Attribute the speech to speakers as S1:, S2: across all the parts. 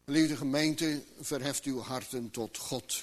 S1: Geliefde gemeente, verheft uw harten tot God.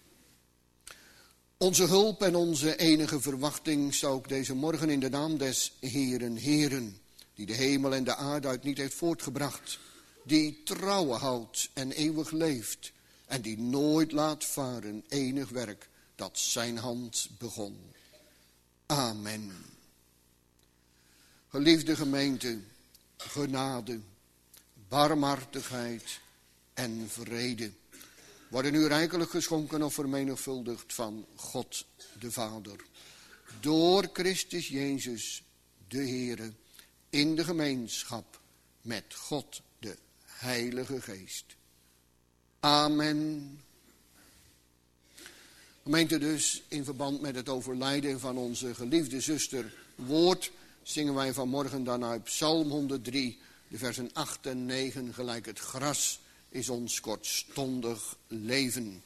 S1: Onze hulp en onze enige verwachting zou ook deze morgen in de naam des Heeren, die de hemel en de aarde uit niet heeft voortgebracht, die trouw houdt en eeuwig leeft en die nooit laat varen enig werk dat zijn hand begon. Amen. Geliefde gemeente, genade, barmhartigheid en vrede worden u rijkelijk geschonken of vermenigvuldigd van God de Vader. Door Christus Jezus, de Heere, in de gemeenschap met God de Heilige Geest. Amen. Gemeente, dus in verband met het overlijden van onze geliefde zuster Woord zingen wij vanmorgen dan uit Psalm 103, de versen 8 en 9, gelijk het gras is ons kortstondig leven.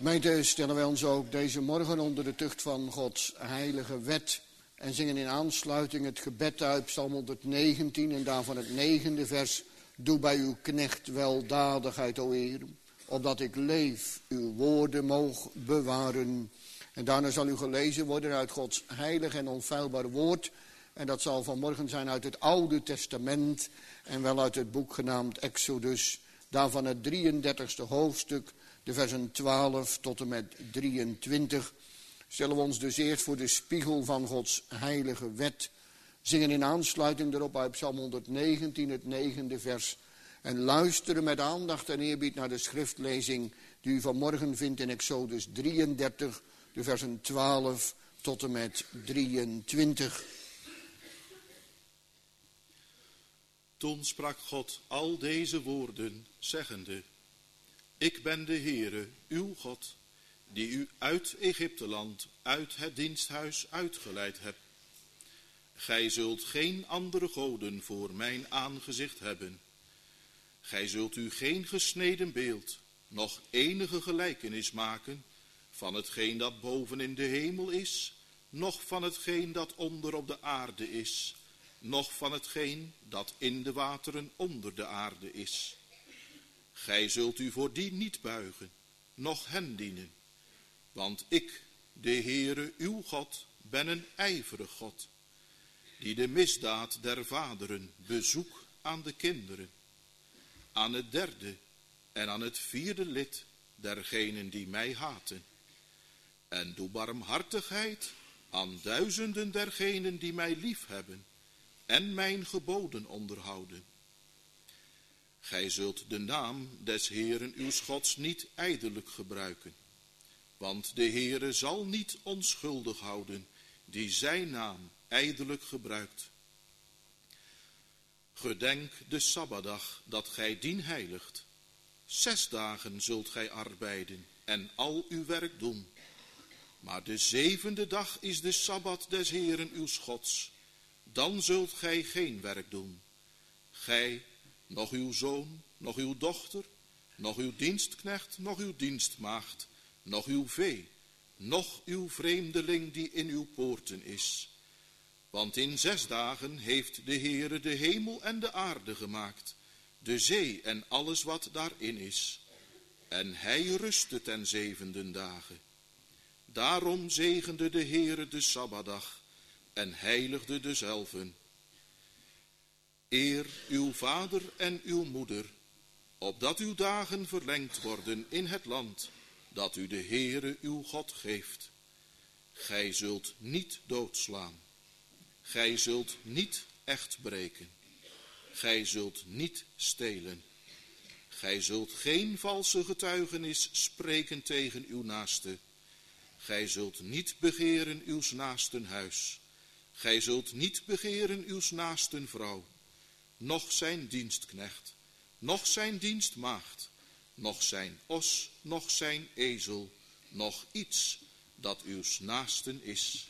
S1: Gemeente, stellen wij ons ook deze morgen onder de tucht van Gods heilige wet en zingen in aansluiting het gebed uit Psalm 119 en daarvan het 9e vers. Doe bij uw knecht weldadigheid, o Heer, opdat ik leef, uw woorden moog bewaren. En daarna zal u gelezen worden uit Gods heilig en onfeilbaar woord. En dat zal vanmorgen zijn uit het Oude Testament en wel uit het boek genaamd Exodus. Daarvan het 33e hoofdstuk, de versen 12 tot en met 23. Stellen we ons dus eerst voor de spiegel van Gods heilige wet. Zingen in aansluiting erop uit Psalm 119, het 9e vers. En luisteren met aandacht en eerbied naar de schriftlezing die u vanmorgen vindt in Exodus 33, de versen 12 tot en met 23.
S2: Toen sprak God al deze woorden, zeggende: Ik ben de Heere, uw God, die u uit Egypteland, uit het diensthuis uitgeleid hebt. Gij zult geen andere goden voor mijn aangezicht hebben. Gij zult u geen gesneden beeld, noch enige gelijkenis maken van hetgeen dat boven in de hemel is, noch van hetgeen dat onder op de aarde is, noch van hetgeen dat in de wateren onder de aarde is. Gij zult u voor die niet buigen, noch hen dienen. Want ik, de Heere, uw God, ben een ijverig God, die de misdaad der vaderen bezoek aan de kinderen, aan het 3e en aan het 4e lid dergenen die mij haten. En doe barmhartigheid aan duizenden dergenen die mij liefhebben en mijn geboden onderhouden. Gij zult de naam des Heeren uws Gods niet ijdelijk gebruiken, want de Heere zal niet onschuldig houden die zijn naam ijdelijk gebruikt. Gedenk de Sabbatdag dat gij dien heiligt. 6 dagen zult gij arbeiden en al uw werk doen. Maar de 7e dag is de Sabbat des Heeren uws Gods. Dan zult gij geen werk doen. Gij, nog uw zoon, nog uw dochter, nog uw dienstknecht, nog uw dienstmaagd, nog uw vee, nog uw vreemdeling die in uw poorten is. Want in 6 dagen heeft de Heere de hemel en de aarde gemaakt, de zee en alles wat daarin is. En hij rustte ten 7e dagen. Daarom zegende de Heere de Sabbatdag en heiligde dezelven. Eer uw vader en uw moeder, opdat uw dagen verlengd worden in het land dat u de Heere uw God geeft. Gij zult niet doodslaan. Gij zult niet echt breken. Gij zult niet stelen. Gij zult geen valse getuigenis spreken tegen uw naaste. Gij zult niet begeren uws naasten huis. Gij zult niet begeren uws naasten vrouw, noch zijn dienstknecht, noch zijn dienstmaagd, noch zijn os, noch zijn ezel, noch iets dat uws naasten is.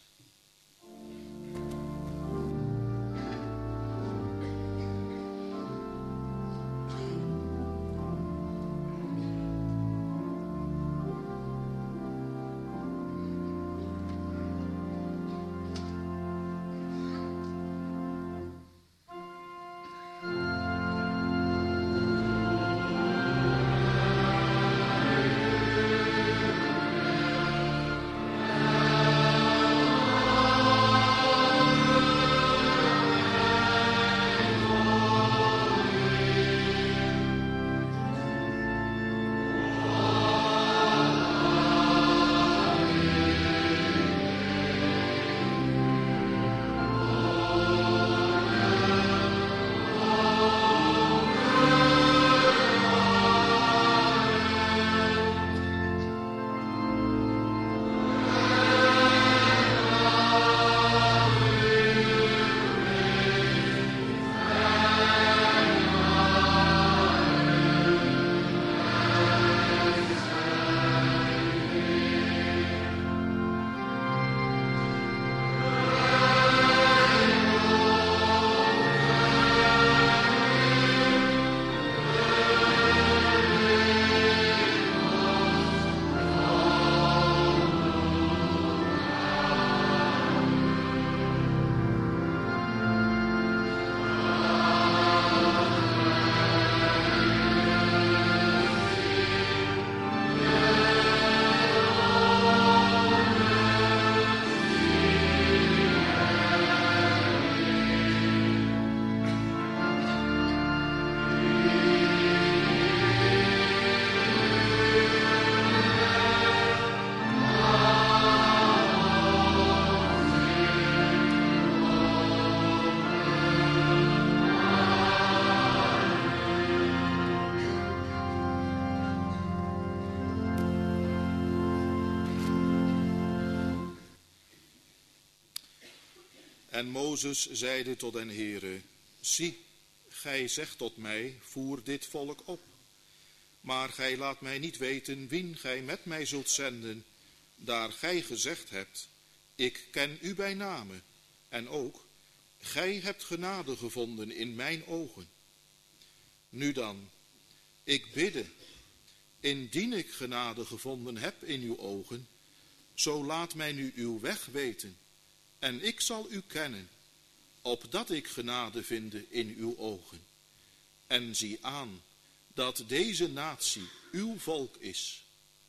S2: En Mozes zeide tot den Heere, zie, gij zegt tot mij, voer dit volk op. Maar gij laat mij niet weten wien gij met mij zult zenden, daar gij gezegd hebt, ik ken u bij name, en ook, gij hebt genade gevonden in mijn ogen. Nu dan, ik bidde, indien ik genade gevonden heb in uw ogen, zo laat mij nu uw weg weten, en ik zal u kennen, opdat ik genade vinde in uw ogen. En zie aan, dat deze natie uw volk is.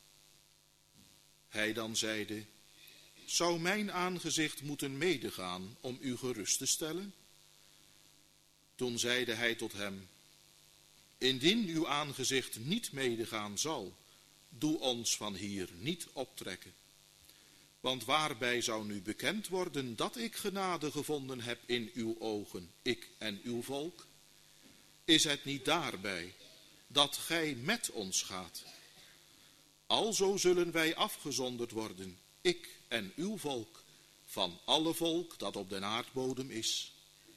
S2: Hij dan zeide, zou mijn aangezicht moeten medegaan om u gerust te stellen? Toen zeide hij tot hem, indien uw aangezicht niet medegaan zal, doe ons van hier niet optrekken. Want waarbij zou nu bekend worden dat ik genade gevonden heb in uw ogen, ik en uw volk? Is het niet daarbij dat gij met ons gaat? Alzo zullen wij afgezonderd worden, ik en uw volk, van alle volk dat op den aardbodem is.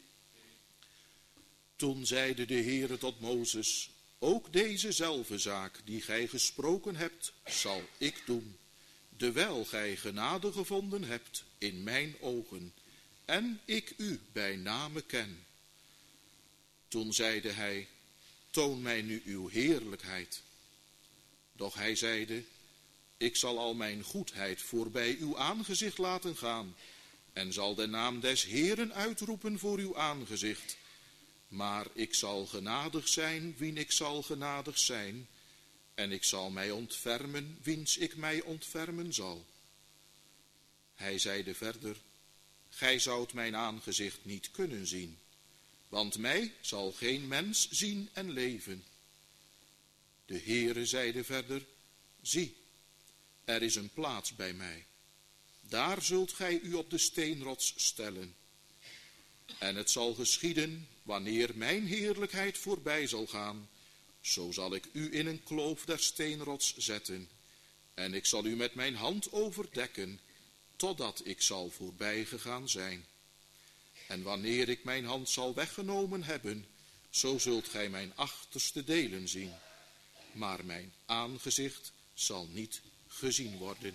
S2: Toen zeide de Heere tot Mozes, ook dezezelfde zaak die gij gesproken hebt, zal ik doen, dewijl gij genade gevonden hebt in mijn ogen, en ik u bij name ken. Toen zeide hij, toon mij nu uw heerlijkheid. Doch hij zeide, ik zal al mijn goedheid voorbij uw aangezicht laten gaan, en zal de naam des Heeren uitroepen voor uw aangezicht. Maar ik zal genadig zijn, wien ik zal genadig zijn, en ik zal mij ontfermen, wiens ik mij ontfermen zal. Hij zeide verder, gij zoudt mijn aangezicht niet kunnen zien, want mij zal geen mens zien en leven. De Heere zeide verder, zie, er is een plaats bij mij. Daar zult gij u op de steenrots stellen. En het zal geschieden, wanneer mijn heerlijkheid voorbij zal gaan, zo zal ik u in een kloof der steenrots zetten. En ik zal u met mijn hand overdekken, totdat ik zal voorbij gegaan zijn. En wanneer ik mijn hand zal weggenomen hebben, zo zult gij mijn achterste delen zien. Maar mijn aangezicht zal niet gezien worden.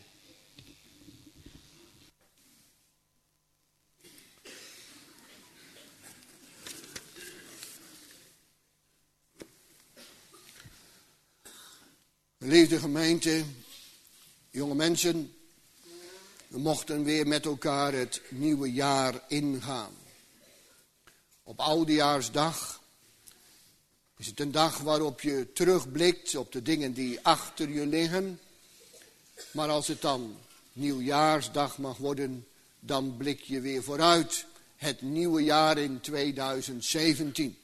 S1: Geliefde gemeente, jonge mensen, we mochten weer met elkaar het nieuwe jaar ingaan. Op Oudejaarsdag is het een dag waarop je terugblikt op de dingen die achter je liggen. Maar als het dan Nieuwjaarsdag mag worden, dan blik je weer vooruit. Het nieuwe jaar in 2017.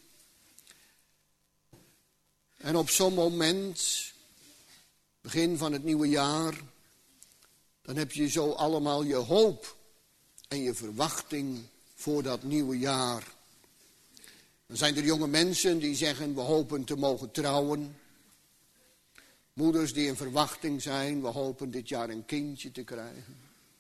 S1: En op zo'n moment, begin van het nieuwe jaar, dan heb je zo allemaal je hoop en je verwachting voor dat nieuwe jaar. Dan zijn er jonge mensen die zeggen, we hopen te mogen trouwen. Moeders die in verwachting zijn, we hopen dit jaar een kindje te krijgen.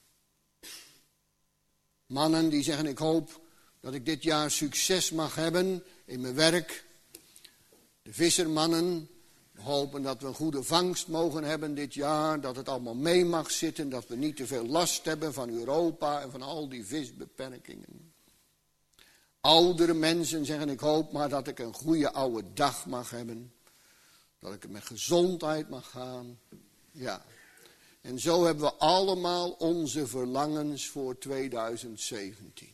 S1: Mannen die zeggen, ik hoop dat ik dit jaar succes mag hebben in mijn werk. De vissermannen hopen dat we een goede vangst mogen hebben dit jaar. Dat het allemaal mee mag zitten, dat we niet te veel last hebben van Europa en van al die visbeperkingen. Oudere mensen zeggen, ik hoop maar dat ik een goede oude dag mag hebben. Dat ik met gezondheid mag gaan. Ja. En zo hebben we allemaal onze verlangens voor 2017.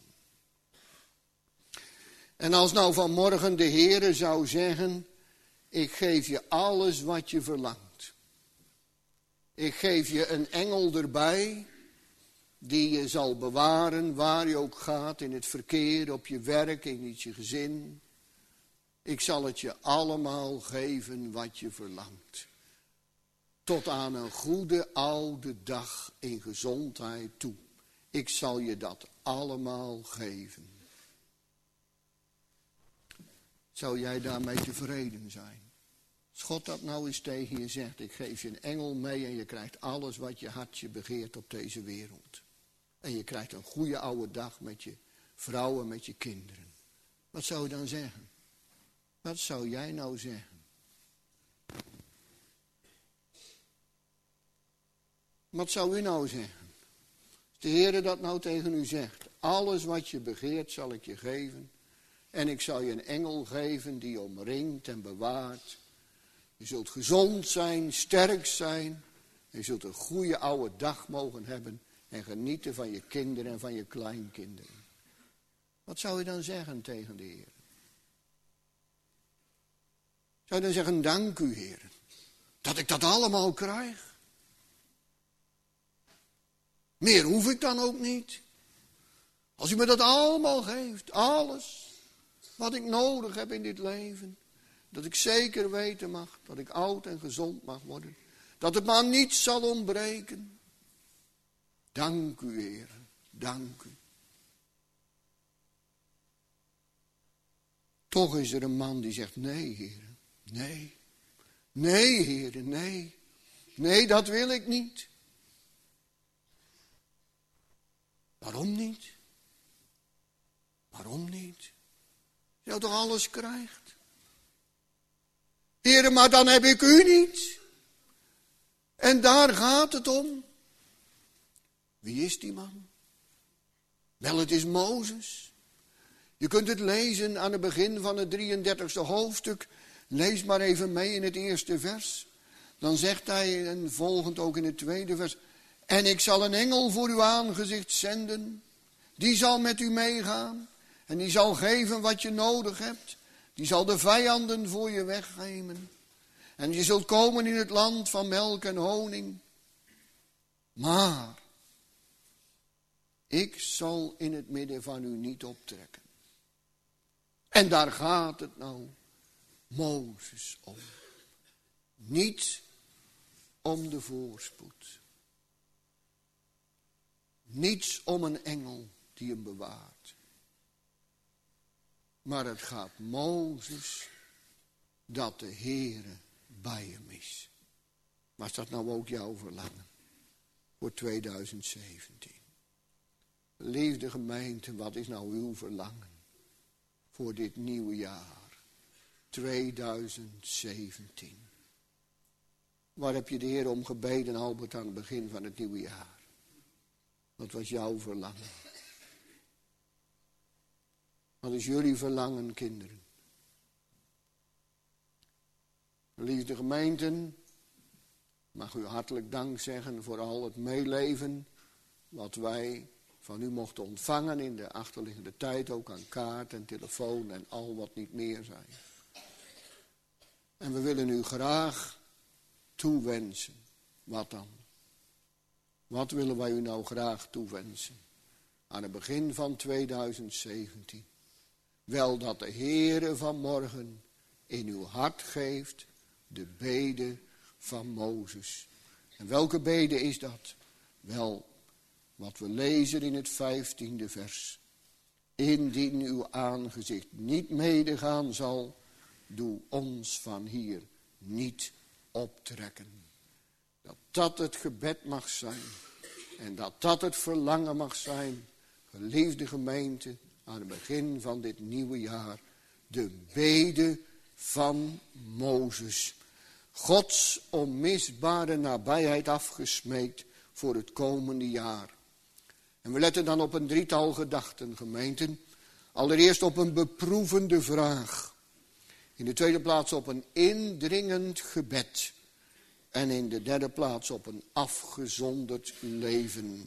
S1: En als nou vanmorgen de Heere zou zeggen, ik geef je alles wat je verlangt. Ik geef je een engel erbij, die je zal bewaren waar je ook gaat, in het verkeer, op je werk, in je gezin. Ik zal het je allemaal geven wat je verlangt. Tot aan een goede oude dag in gezondheid toe. Ik zal je dat allemaal geven. Zou jij daarmee tevreden zijn? Als God dat nou eens tegen je zegt, ik geef je een engel mee en je krijgt alles wat je hartje begeert op deze wereld. En je krijgt een goede oude dag met je vrouwen met je kinderen. Wat zou je dan zeggen? Wat zou jij nou zeggen? Wat zou u nou zeggen? Als de Heer dat nou tegen u zegt. Alles wat je begeert zal ik je geven. En ik zal je een engel geven die je omringt en bewaart. Je zult gezond zijn, sterk zijn. Je zult een goede oude dag mogen hebben. En genieten van je kinderen en van je kleinkinderen. Wat zou je dan zeggen tegen de Heer? Zou je dan zeggen, dank u Heer. Dat ik dat allemaal krijg. Meer hoef ik dan ook niet. Als u me dat allemaal geeft, alles wat ik nodig heb in dit leven. Dat ik zeker weten mag, dat ik oud en gezond mag worden. Dat het me aan niets zal ontbreken. Dank u Heer, dank u. Toch is er een man die zegt, nee Heer, nee. Nee Heer, nee. Nee, dat wil ik niet. Waarom niet? Waarom niet? Je toch alles krijgt? Heere, maar dan heb ik u niet. En daar gaat het om. Wie is die man? Wel, het is Mozes. Je kunt het lezen aan het begin van het 33e hoofdstuk. Lees maar even mee in het eerste vers. Dan zegt hij, en volgend ook in het tweede vers. En ik zal een engel voor uw aangezicht zenden. Die zal met u meegaan. En die zal geven wat je nodig hebt. Die zal de vijanden voor je wegnemen. En je zult komen in het land van melk en honing. Maar ik zal in het midden van u niet optrekken. En daar gaat het nou Mozes om. Niet om de voorspoed. Niets om een engel die hem bewaart. Maar het gaat Mozes dat de Heere bij hem is. Was dat nou ook jouw verlangen voor 2017? Liefde gemeente, wat is nou uw verlangen voor dit nieuwe jaar 2017? Waar heb je de Heer om gebeden, Albert, aan het begin van het nieuwe jaar? Wat was jouw verlangen? Wat is jullie verlangen, kinderen? Liefde gemeenten, mag u hartelijk dank zeggen voor al het meeleven wat wij van u mochten ontvangen in de achterliggende tijd, ook aan kaart en telefoon en al wat niet meer zijn. En we willen u graag toewensen. Wat dan? Wat willen wij u nou graag toewensen? Aan het begin van 2017. Wel dat de Heere vanmorgen in uw hart geeft de bede van Mozes. En welke bede is dat? Wel, wat we lezen in het 15e vers. Indien uw aangezicht niet medegaan zal, doe ons van hier niet optrekken. Dat dat het gebed mag zijn. En dat dat het verlangen mag zijn. Geliefde gemeente, aan het begin van dit nieuwe jaar. De bede van Mozes. Gods onmisbare nabijheid afgesmeekt voor het komende jaar. En we letten dan op een drietal gedachten, gemeenten. Allereerst op een beproevende vraag. In de tweede plaats op een indringend gebed. En in de derde plaats op een afgezonderd leven.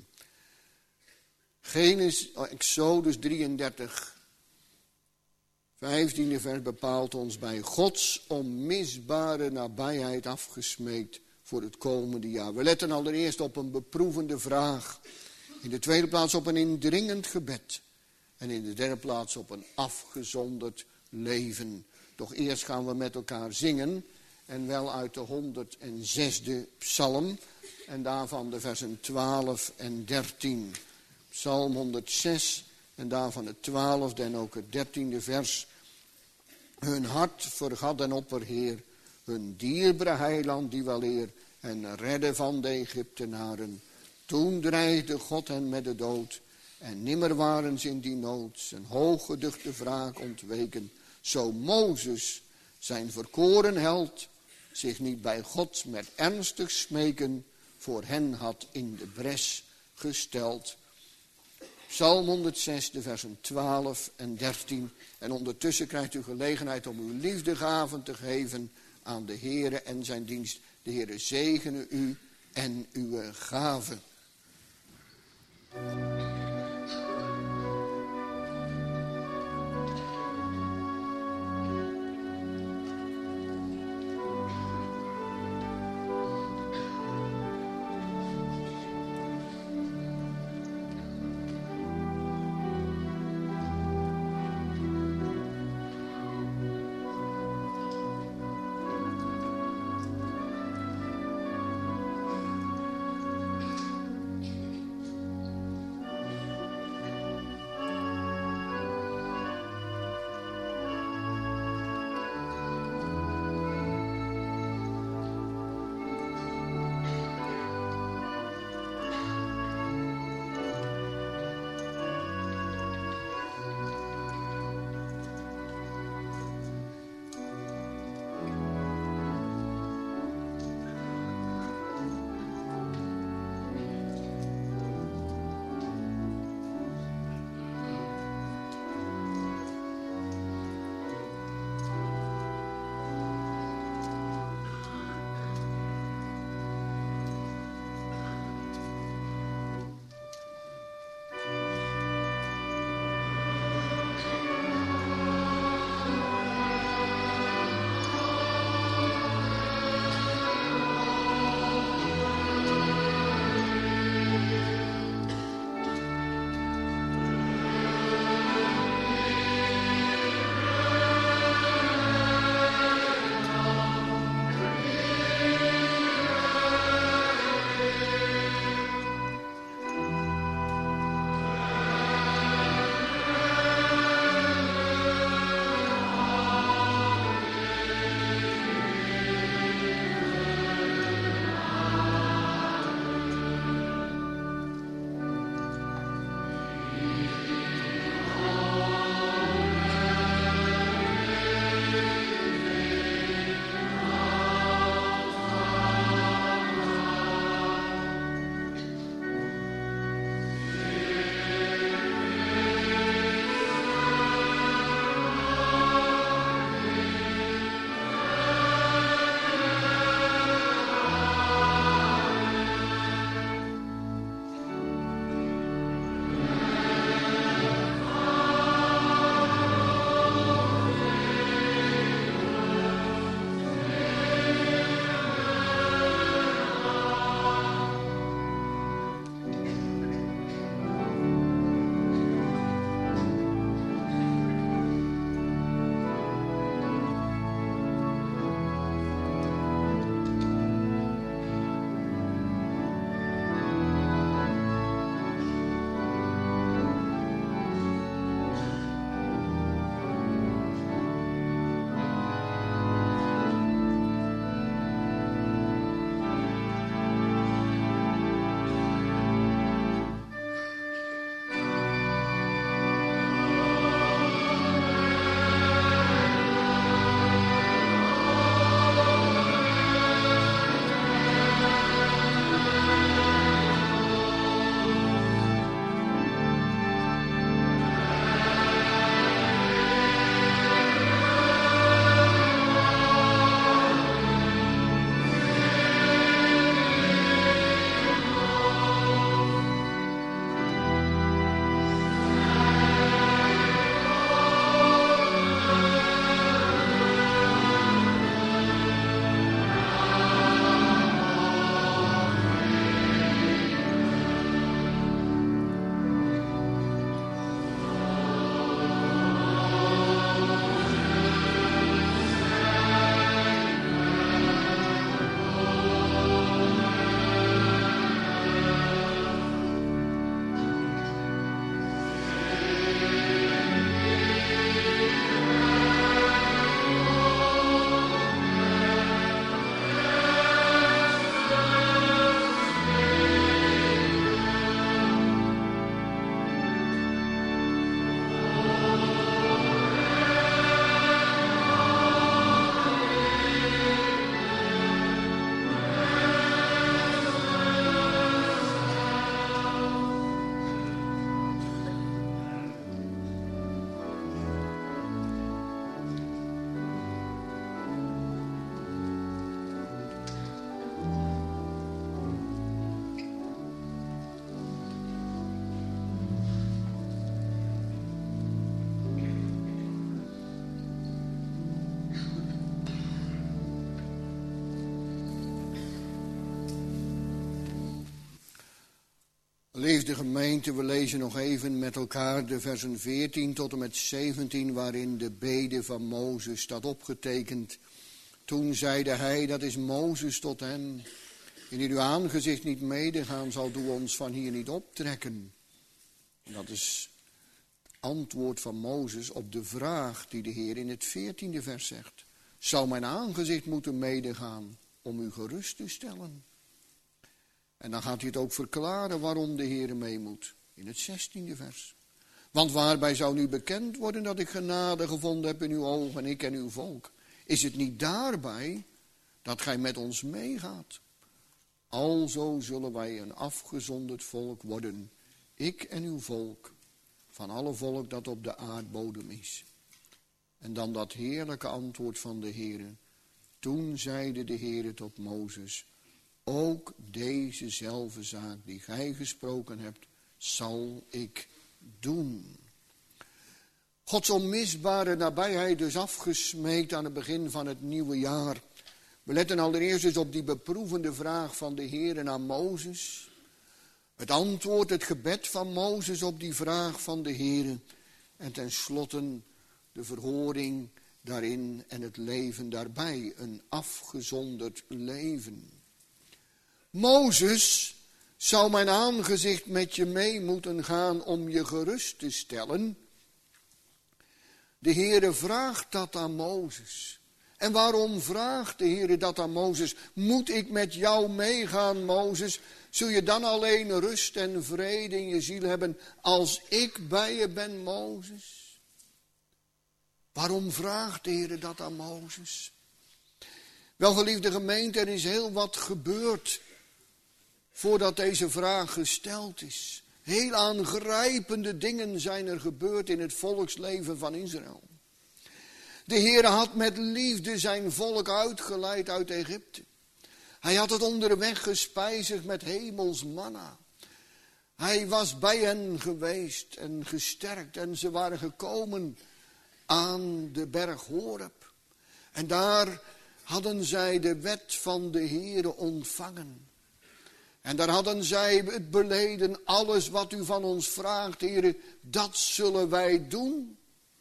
S1: Exodus 33, 15e vers bepaalt ons bij Gods onmisbare nabijheid afgesmeekt voor het komende jaar. We letten allereerst op een beproevende vraag. In de tweede plaats op een indringend gebed. En in de derde plaats op een afgezonderd leven. Doch eerst gaan we met elkaar zingen. En wel uit de 106e psalm. En daarvan de versen 12 en 13. Psalm 106 en daarvan het 12e en ook het 13e vers. Hun hart vergat den opperheer. Hun dierbare heiland die weleer. En redde van de Egyptenaren. Toen dreigde God hen met de dood. En nimmer waren ze in die nood zijn hooggeduchte wraak ontweken. Zo Mozes, zijn verkoren held, zich niet bij God met ernstig smeken voor hen had in de bres gesteld. Psalm 106, de versen 12 en 13. En ondertussen krijgt u gelegenheid om uw liefdegaven te geven aan de Heere en zijn dienst. De Heere zegene u en uw gaven. Geliefde gemeente, we lezen nog even met elkaar de versen 14 tot en met 17, waarin de bede van Mozes staat opgetekend. Toen zeide hij, dat is Mozes tot hen, indien uw aangezicht niet medegaan, zal u ons van hier niet optrekken. En dat is het antwoord van Mozes op de vraag die de Heer in het 14e vers zegt. Zou mijn aangezicht moeten medegaan om u gerust te stellen? En dan gaat hij het ook verklaren waarom de Heer mee moet. In het 16e vers. Want waarbij zou nu bekend worden dat ik genade gevonden heb in uw ogen, ik en uw volk? Is het niet daarbij dat gij met ons meegaat? Alzo zullen wij een afgezonderd volk worden, ik en uw volk, van alle volk dat op de aardbodem is. En dan dat heerlijke antwoord van de Heere. Toen zeide de Heere tot Mozes, ook dezezelfde zaak die gij gesproken hebt, zal ik doen. Gods onmisbare nabijheid dus afgesmeekt aan het begin van het nieuwe jaar. We letten allereerst eens op die beproevende vraag van de Heere aan Mozes. Het antwoord, het gebed van Mozes op die vraag van de Heere. En tenslotte de verhoring daarin en het leven daarbij. Een afgezonderd leven. Mozes, zou mijn aangezicht met je mee moeten gaan om je gerust te stellen? De Heere vraagt dat aan Mozes. En waarom vraagt de Heere dat aan Mozes? Moet ik met jou meegaan, Mozes? Zul je dan alleen rust en vrede in je ziel hebben als ik bij je ben, Mozes? Waarom vraagt de Heere dat aan Mozes? Wel, geliefde gemeente, er is heel wat gebeurd voordat deze vraag gesteld is. Heel aangrijpende dingen zijn er gebeurd in het volksleven van Israël. De Heere had met liefde zijn volk uitgeleid uit Egypte. Hij had het onderweg gespijzigd met hemels manna. Hij was bij hen geweest en gesterkt en ze waren gekomen aan de berg Horeb. En daar hadden zij de wet van de Heere ontvangen. En daar hadden zij het beleden, alles wat u van ons vraagt, Heere, dat zullen wij doen.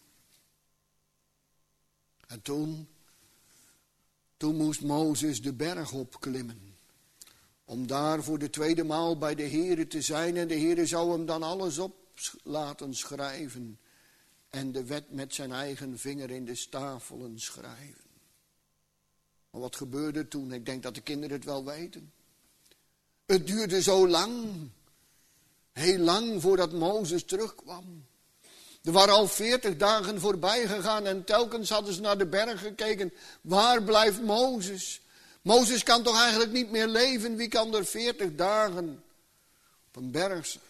S1: En toen moest Mozes de berg opklimmen. Om daar voor de tweede maal bij de Heere te zijn. En de Heere zou hem dan alles op laten schrijven. En de wet met zijn eigen vinger in de stafelen schrijven. Maar wat gebeurde toen? Ik denk dat de kinderen het wel weten. Het duurde zo lang, heel lang voordat Mozes terugkwam. Er waren al 40 dagen voorbij gegaan en telkens hadden ze naar de berg gekeken. Waar blijft Mozes? Mozes kan toch eigenlijk niet meer leven? Wie kan er 40 dagen op een berg zijn?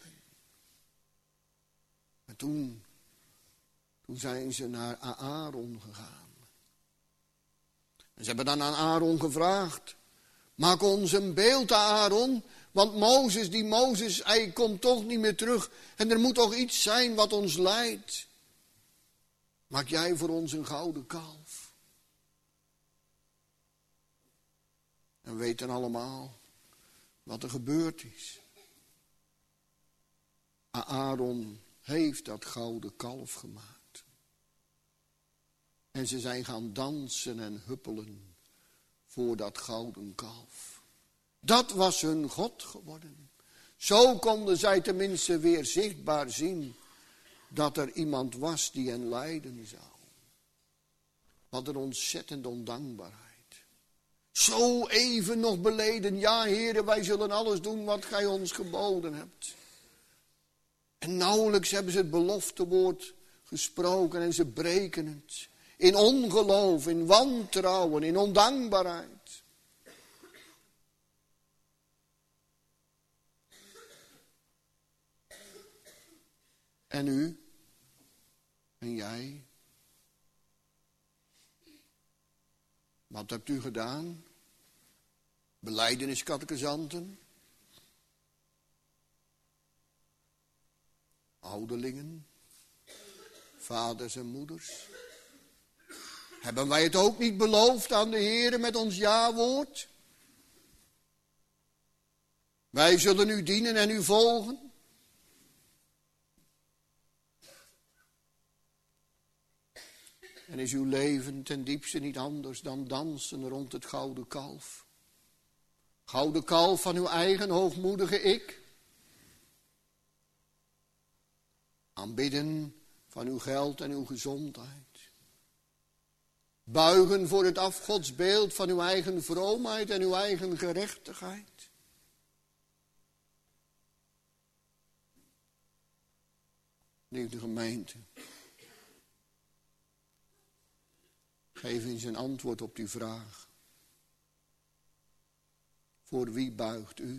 S1: En toen zijn ze naar Aaron gegaan. En ze hebben dan aan Aaron gevraagd. Maak ons een beeld, Aaron, want Mozes, hij komt toch niet meer terug. En er moet toch iets zijn wat ons leidt. Maak jij voor ons een gouden kalf. En we weten allemaal wat er gebeurd is. Aaron heeft dat gouden kalf gemaakt. En ze zijn gaan dansen en huppelen voor dat gouden kalf. Dat was hun God geworden. Zo konden zij tenminste weer zichtbaar zien dat er iemand was die hen leiden zou. Wat een ontzettende ondankbaarheid. Zo even nog beleden, ja Heere, wij zullen alles doen wat gij ons geboden hebt. En nauwelijks hebben ze het beloftewoord gesproken en ze breken het. In ongeloof, in wantrouwen, in ondankbaarheid. En u? En jij? Wat hebt u gedaan? Belijdeniscatechisanten? Ouderlingen? Vaders en moeders? Hebben wij het ook niet beloofd aan de Heere met ons ja-woord? Wij zullen u dienen en u volgen. En is uw leven ten diepste niet anders dan dansen rond het gouden kalf? Gouden kalf van uw eigen hoogmoedige ik? Aanbidden van uw geld en uw gezondheid? Buigen voor het afgodsbeeld van uw eigen vroomheid en uw eigen gerechtigheid? Lieve gemeente, geef eens een antwoord op die vraag. Voor wie buigt u?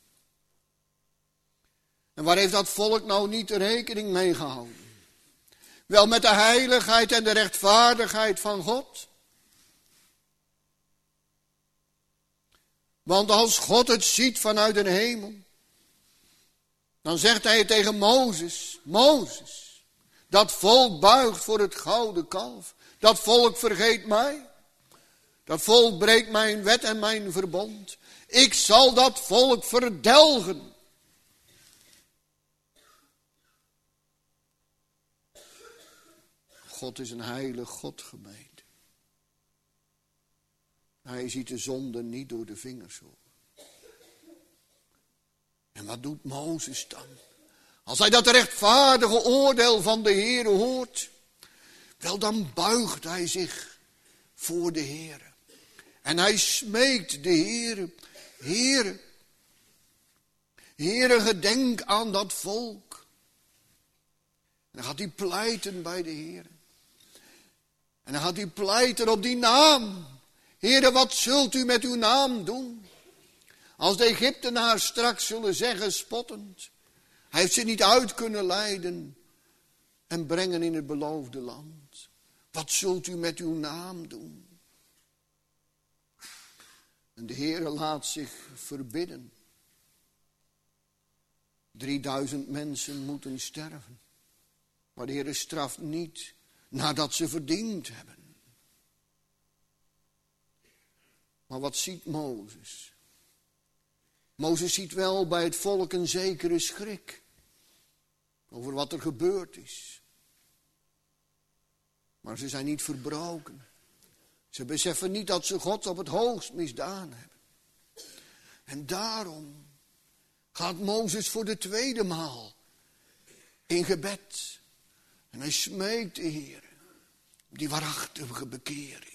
S1: En waar heeft dat volk nou niet de rekening mee gehouden? Wel met de heiligheid en de rechtvaardigheid van God. Want als God het ziet vanuit de hemel, dan zegt hij tegen Mozes: Mozes, dat volk buigt voor het gouden kalf. Dat volk vergeet mij. Dat volk breekt mijn wet en mijn verbond. Ik zal dat volk verdelgen. God is een heilig God, gemeente. Hij ziet de zonde niet door de vingers hoor. En wat doet Mozes dan? Als hij dat rechtvaardige oordeel van de Heere hoort, wel dan buigt hij zich voor de Heere. En hij smeekt de Heere: Heere, Heere, gedenk aan dat volk. En dan gaat hij pleiten bij de Heere. En dan gaat hij pleiten op die naam. Heere, wat zult u met uw naam doen? Als de Egyptenaars straks zullen zeggen, spottend: hij heeft ze niet uit kunnen leiden en brengen in het beloofde land. Wat zult u met uw naam doen? En de Heere laat zich verbidden. 3000 mensen moeten sterven. Maar de Heere straft niet nadat ze verdiend hebben. Maar wat ziet Mozes? Mozes ziet wel bij het volk een zekere schrik over wat er gebeurd is. Maar ze zijn niet verbroken. Ze beseffen niet dat ze God op het hoogst misdaan hebben. En daarom gaat Mozes voor de tweede maal in gebed. En hij smeekt de Heer op die waarachtige bekering.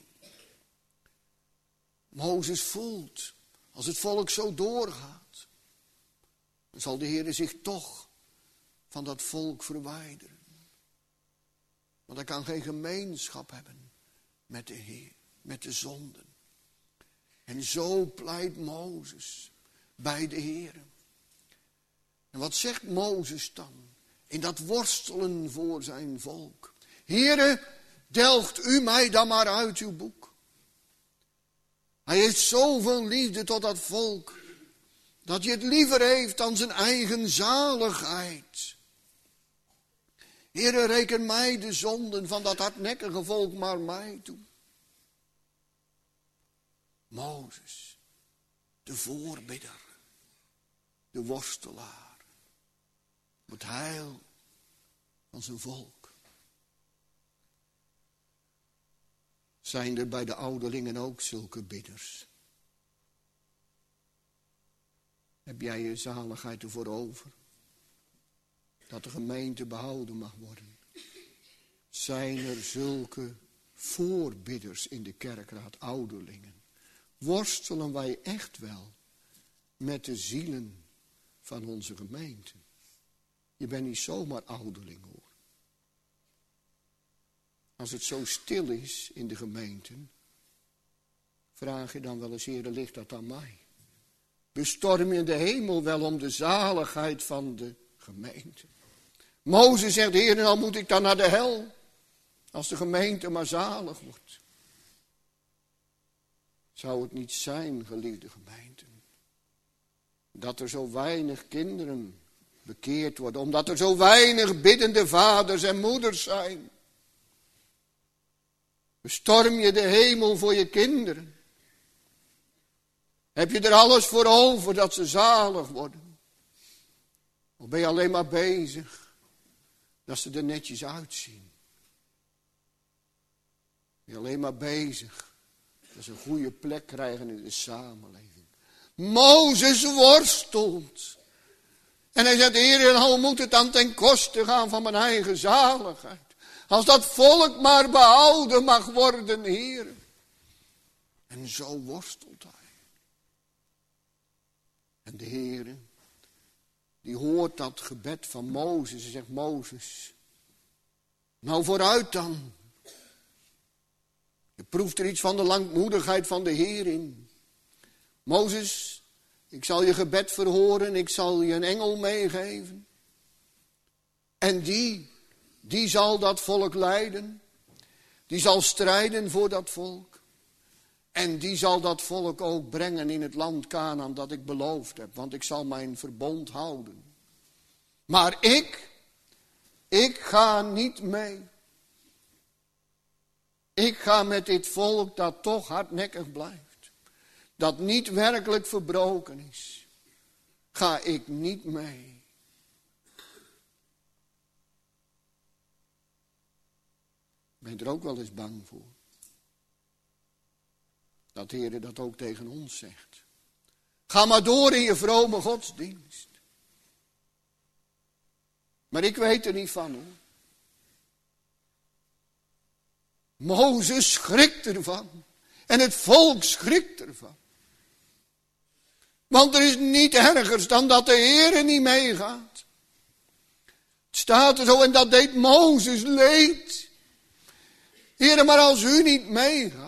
S1: Mozes voelt, als het volk zo doorgaat, dan zal de Heer zich toch van dat volk verwijderen. Want hij kan geen gemeenschap hebben met de Heer, met de zonden. En zo pleit Mozes bij de Heer. En wat zegt Mozes dan in dat worstelen voor zijn volk? Heere, delgt u mij dan maar uit uw boek. Hij heeft zoveel liefde tot dat volk, dat hij het liever heeft dan zijn eigen zaligheid. Heere, reken mij de zonden van dat hardnekkige volk maar mij toe. Mozes, de voorbidder, de worstelaar, om het heil van zijn volk. Zijn er bij de ouderlingen ook zulke bidders? Heb jij je zaligheid ervoor over? Dat de gemeente behouden mag worden. Zijn er zulke voorbidders in de kerkraad, ouderlingen? Worstelen wij echt wel met de zielen van onze gemeente? Je bent niet zomaar ouderling hoor. Als het zo stil is in de gemeente, vraag je dan wel eens: Heere, ligt dat aan mij? Bestorm je de hemel wel om de zaligheid van de gemeente? Mozes zegt: Heere, nou moet ik dan naar de hel, als de gemeente maar zalig wordt. Zou het niet zijn, geliefde gemeente, dat er zo weinig kinderen bekeerd worden, omdat er zo weinig biddende vaders en moeders zijn? Bestorm je de hemel voor je kinderen? Heb je er alles voor over dat ze zalig worden? Of ben je alleen maar bezig dat ze er netjes uitzien? Je alleen maar bezig dat ze een goede plek krijgen in de samenleving. Mozes worstelt. En hij zegt, Heer, al moet het dan ten koste gaan van mijn eigen zaligheid. Als dat volk maar behouden mag worden, Heer. En zo worstelt hij. En de Heer, die hoort dat gebed van Mozes en zegt, Mozes, nou vooruit dan. Je proeft er iets van de langmoedigheid van de Heer in. Mozes, ik zal je gebed verhoren, ik zal je een engel meegeven. En die zal dat volk leiden. Die zal strijden voor dat volk. En die zal dat volk ook brengen in het land Kanaan dat ik beloofd heb. Want ik zal mijn verbond houden. Maar ik ga niet mee. Ik ga met dit volk dat toch hardnekkig blijft. Dat niet werkelijk verbroken is. Ga ik niet mee. Ben je er ook wel eens bang voor? Dat de Heer dat ook tegen ons zegt. Ga maar door in je vrome godsdienst. Maar ik weet er niet van hoor. Mozes schrikt ervan. En het volk schrikt ervan. Want er is niet ergers dan dat de Heer niet meegaat. Het staat er zo en dat deed Mozes leed. Heer, maar als u niet meegaat.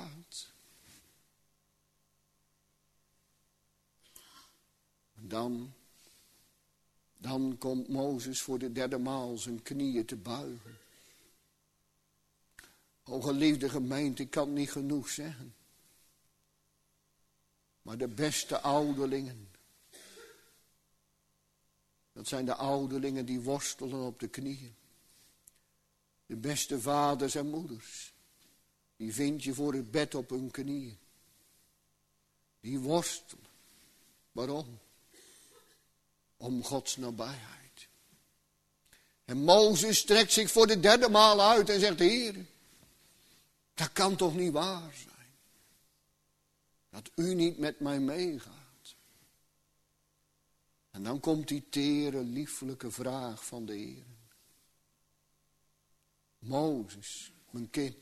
S1: Dan komt Mozes voor de derde maal zijn knieën te buigen. O geliefde gemeente, ik kan niet genoeg zeggen. Maar de beste ouderlingen. Dat zijn de ouderlingen die worstelen op de knieën. De beste vaders en moeders. Die vind je voor het bed op hun knieën. Die worstelen. Waarom? Om Gods nabijheid. En Mozes strekt zich voor de derde maal uit en zegt, Heer, dat kan toch niet waar zijn. Dat u niet met mij meegaat. En dan komt die tere, lieflijke vraag van de Heer. Mozes, mijn kind,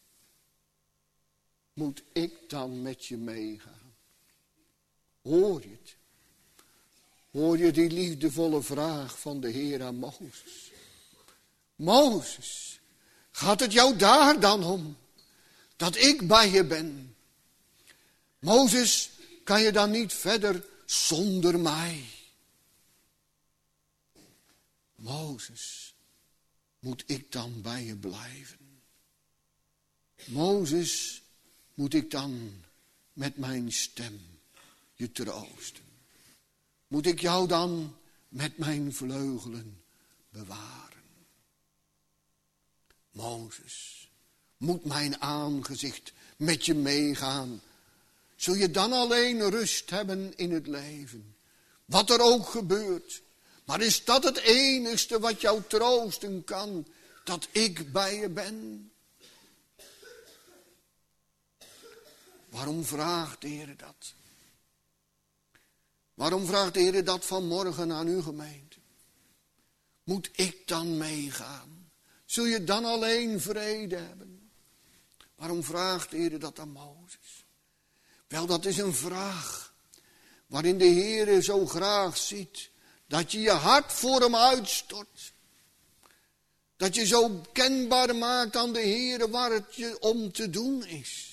S1: moet ik dan met je meegaan? Hoor je het? Hoor je die liefdevolle vraag van de Heer aan Mozes? Mozes, gaat het jou daar dan om? Dat ik bij je ben? Mozes, kan je dan niet verder zonder mij? Mozes, moet ik dan bij je blijven? Mozes, moet ik dan met mijn stem je troosten? Moet ik jou dan met mijn vleugelen bewaren? Mozes, moet mijn aangezicht met je meegaan? Zul je dan alleen rust hebben in het leven? Wat er ook gebeurt. Maar is dat het enigste wat jou troosten kan? Dat ik bij je ben? Waarom vraagt de Heer dat? Waarom vraagt de Heer dat vanmorgen aan uw gemeente? Moet ik dan meegaan? Zul je dan alleen vrede hebben? Waarom vraagt de Heer dat aan Mozes? Wel, dat is een vraag waarin de Heer zo graag ziet dat je je hart voor hem uitstort. Dat je zo kenbaar maakt aan de Heer waar het je om te doen is.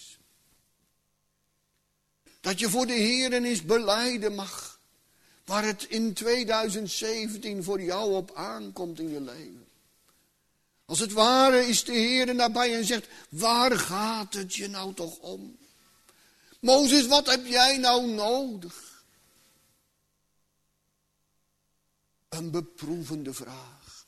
S1: Dat je voor de Heer eens belijden mag. Waar het in 2017 voor jou op aankomt in je leven. Als het ware is de Heer nabij en zegt, waar gaat het je nou toch om? Mozes, wat heb jij nou nodig? Een beproevende vraag.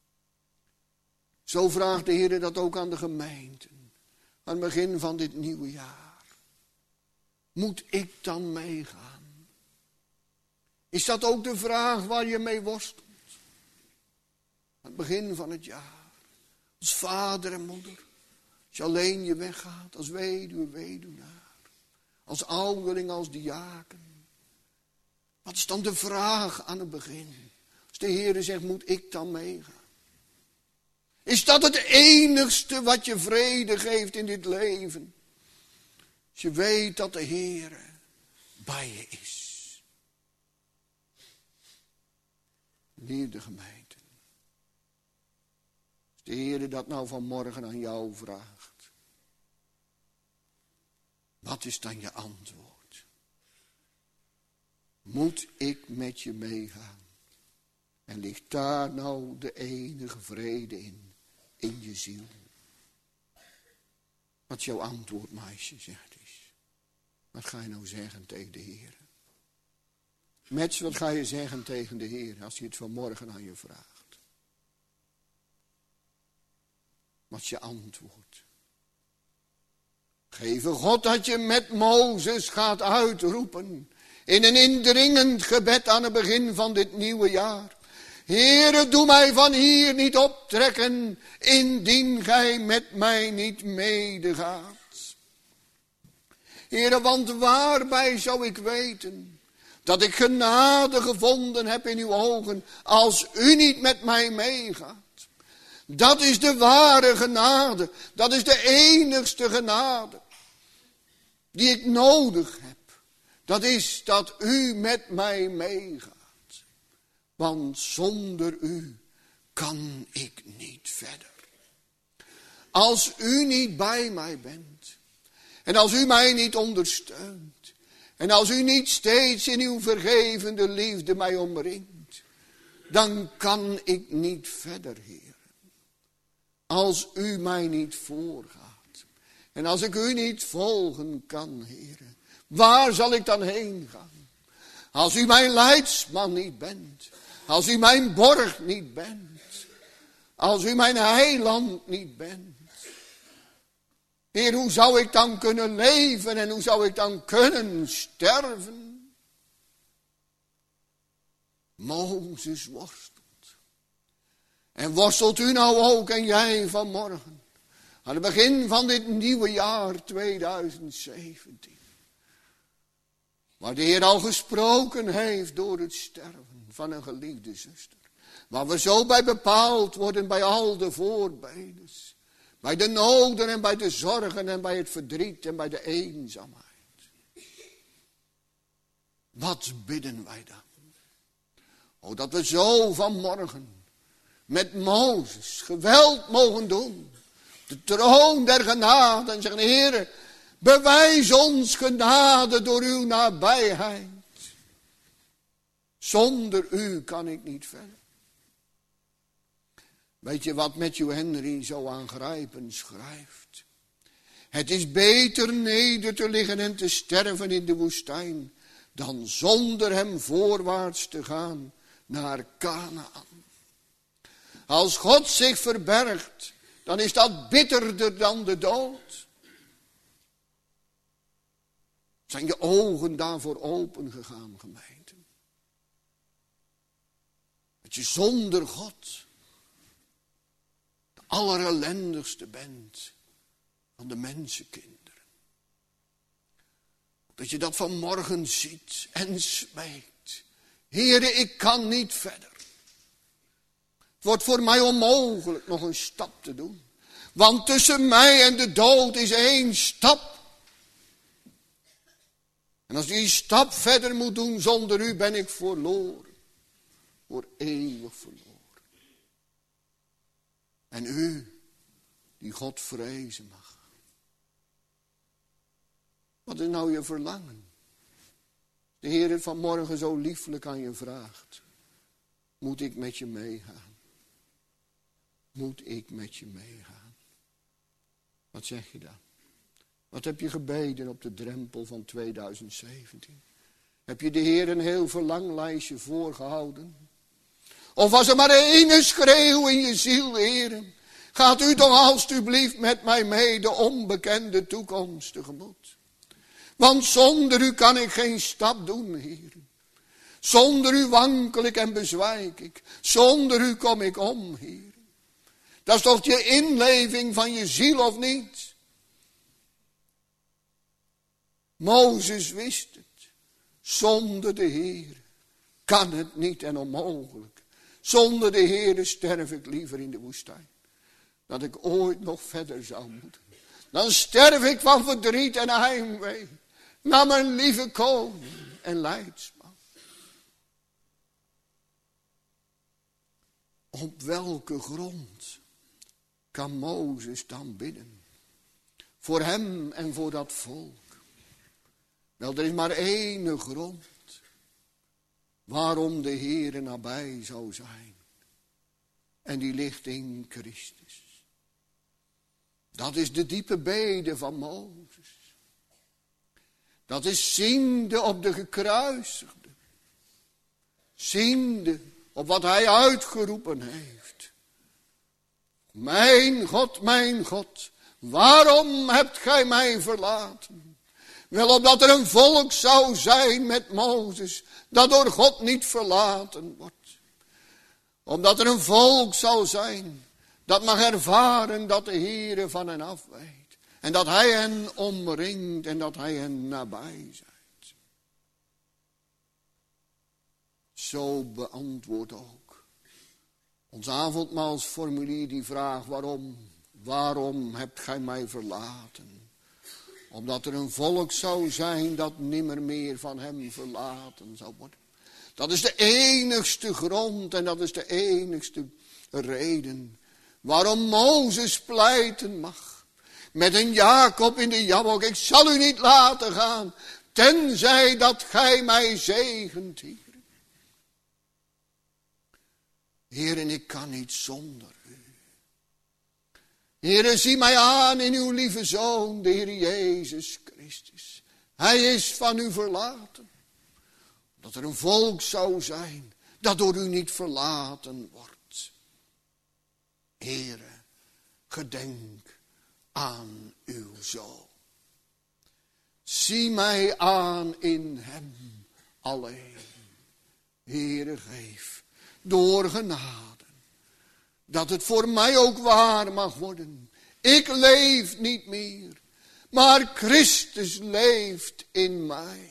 S1: Zo vraagt de Heer dat ook aan de gemeenten. Aan het begin van dit nieuwe jaar. Moet ik dan meegaan? Is dat ook de vraag waar je mee worstelt? Aan het begin van het jaar. Als vader en moeder. Als je alleen je weggaat, als weduwe, weduwnaar. Als ouderling, als diaken. Wat is dan de vraag aan het begin? Als de Heere zegt, moet ik dan meegaan? Is dat het enigste wat je vrede geeft in dit leven? Als je weet dat de Heere bij je is. Lieve gemeente. Als de Heere dat nou vanmorgen aan jou vraagt. Wat is dan je antwoord? Moet ik met je meegaan? En ligt daar nou de enige vrede in je ziel? Wat is jouw antwoord, meisje, zegt eens. Wat ga je nou zeggen tegen de Heer? Mets, wat ga je zeggen tegen de Heer als hij het vanmorgen aan je vraagt? Wat is je antwoord? Geef God dat je met Mozes gaat uitroepen in een indringend gebed aan het begin van dit nieuwe jaar. Heere, doe mij van hier niet optrekken, indien gij met mij niet medegaat. Heere, want waarbij zou ik weten dat ik genade gevonden heb in uw ogen, als u niet met mij meegaat? Dat is de ware genade, dat is de enigste genade die ik nodig heb. Dat is dat u met mij meegaat. Want zonder u kan ik niet verder. Als u niet bij mij bent. En als u mij niet ondersteunt. En als u niet steeds in uw vergevende liefde mij omringt. Dan kan ik niet verder, Heer. Als u mij niet voorgaat. En als ik u niet volgen kan, Heer. Waar zal ik dan heen gaan? Als u mijn leidsman niet bent. Als u mijn borg niet bent. Als u mijn heiland niet bent. Heer, hoe zou ik dan kunnen leven en hoe zou ik dan kunnen sterven? Mozes worstelt. En worstelt u nou ook en jij vanmorgen. Aan het begin van dit nieuwe jaar 2017. Waar de Heer al gesproken heeft door het sterven van een geliefde zuster. Waar we zo bij bepaald worden bij al de voorbedes. Bij de noden en bij de zorgen en bij het verdriet en bij de eenzaamheid. Wat bidden wij dan? O, dat we zo vanmorgen met Mozes geweld mogen doen. De troon der genade en zeggen, Heere, bewijs ons genade door uw nabijheid. Zonder u kan ik niet verder. Weet je wat Matthew Henry zo aangrijpend schrijft? Het is beter neder te liggen en te sterven in de woestijn, dan zonder hem voorwaarts te gaan naar Kanaan. Als God zich verbergt, dan is dat bitterder dan de dood. Zijn je ogen daarvoor open gegaan, gemeente? Dat je zonder God de allerellendigste bent van de mensenkinderen. Dat je dat vanmorgen ziet en smeekt. Heere, ik kan niet verder. Het wordt voor mij onmogelijk nog een stap te doen. Want tussen mij en de dood is 1 stap. En als ik die stap verder moet doen zonder u, ben ik verloren. Voor eeuwig verloren. En u, die God vrezen mag. Wat is nou je verlangen? De Heer het vanmorgen zo lieflijk aan je vraagt. Moet ik met je meegaan? Moet ik met je meegaan? Wat zeg je dan? Wat heb je gebeden op de drempel van 2017? Heb je de Heer een heel verlanglijstje voorgehouden? Of was er maar 1 schreeuw in je ziel, Heer? Gaat u toch alstublieft met mij mee de onbekende toekomst tegemoet? Want zonder u kan ik geen stap doen, Heer. Zonder u wankel ik en bezwijk ik. Zonder u kom ik om, Heer. Dat is toch je inleving van je ziel of niet? Mozes wist het. Zonder de Heer kan het niet en onmogelijk. Zonder de Heer sterf ik liever in de woestijn. Dat ik ooit nog verder zou moeten. Dan sterf ik van verdriet en heimwee. Naar mijn lieve koning en leidsman. Op welke grond kan Mozes dan bidden? Voor hem en voor dat volk. Wel, er is maar één grond. Waarom de Heere nabij zou zijn. En die ligt in Christus. Dat is de diepe bede van Mozes. Dat is ziende op de gekruisigde. Ziende op wat hij uitgeroepen heeft. Mijn God, waarom hebt gij mij verlaten? Wel, opdat er een volk zou zijn met Mozes, dat door God niet verlaten wordt. Omdat er een volk zou zijn, dat mag ervaren dat de Heere van hen afwijkt. En dat hij hen omringt en dat hij hen nabij zijt. Zo beantwoordt ook ons avondmaalsformulier die vraag: waarom hebt gij mij verlaten? Omdat er een volk zou zijn dat nimmer meer van hem verlaten zou worden. Dat is de enigste grond en dat is de enigste reden waarom Mozes pleiten mag. Met een Jacob in de Jabok: ik zal u niet laten gaan, tenzij dat gij mij zegent, Heer. Heer, en ik kan niet zonder u. Heer, zie mij aan in uw lieve Zoon, de Heer Jezus Christus. Hij is van u verlaten. Dat er een volk zou zijn dat door u niet verlaten wordt. Heere, gedenk aan uw Zoon. Zie mij aan in hem alleen. Heere, geef door genade dat het voor mij ook waar mag worden. Ik leef niet meer, maar Christus leeft in mij.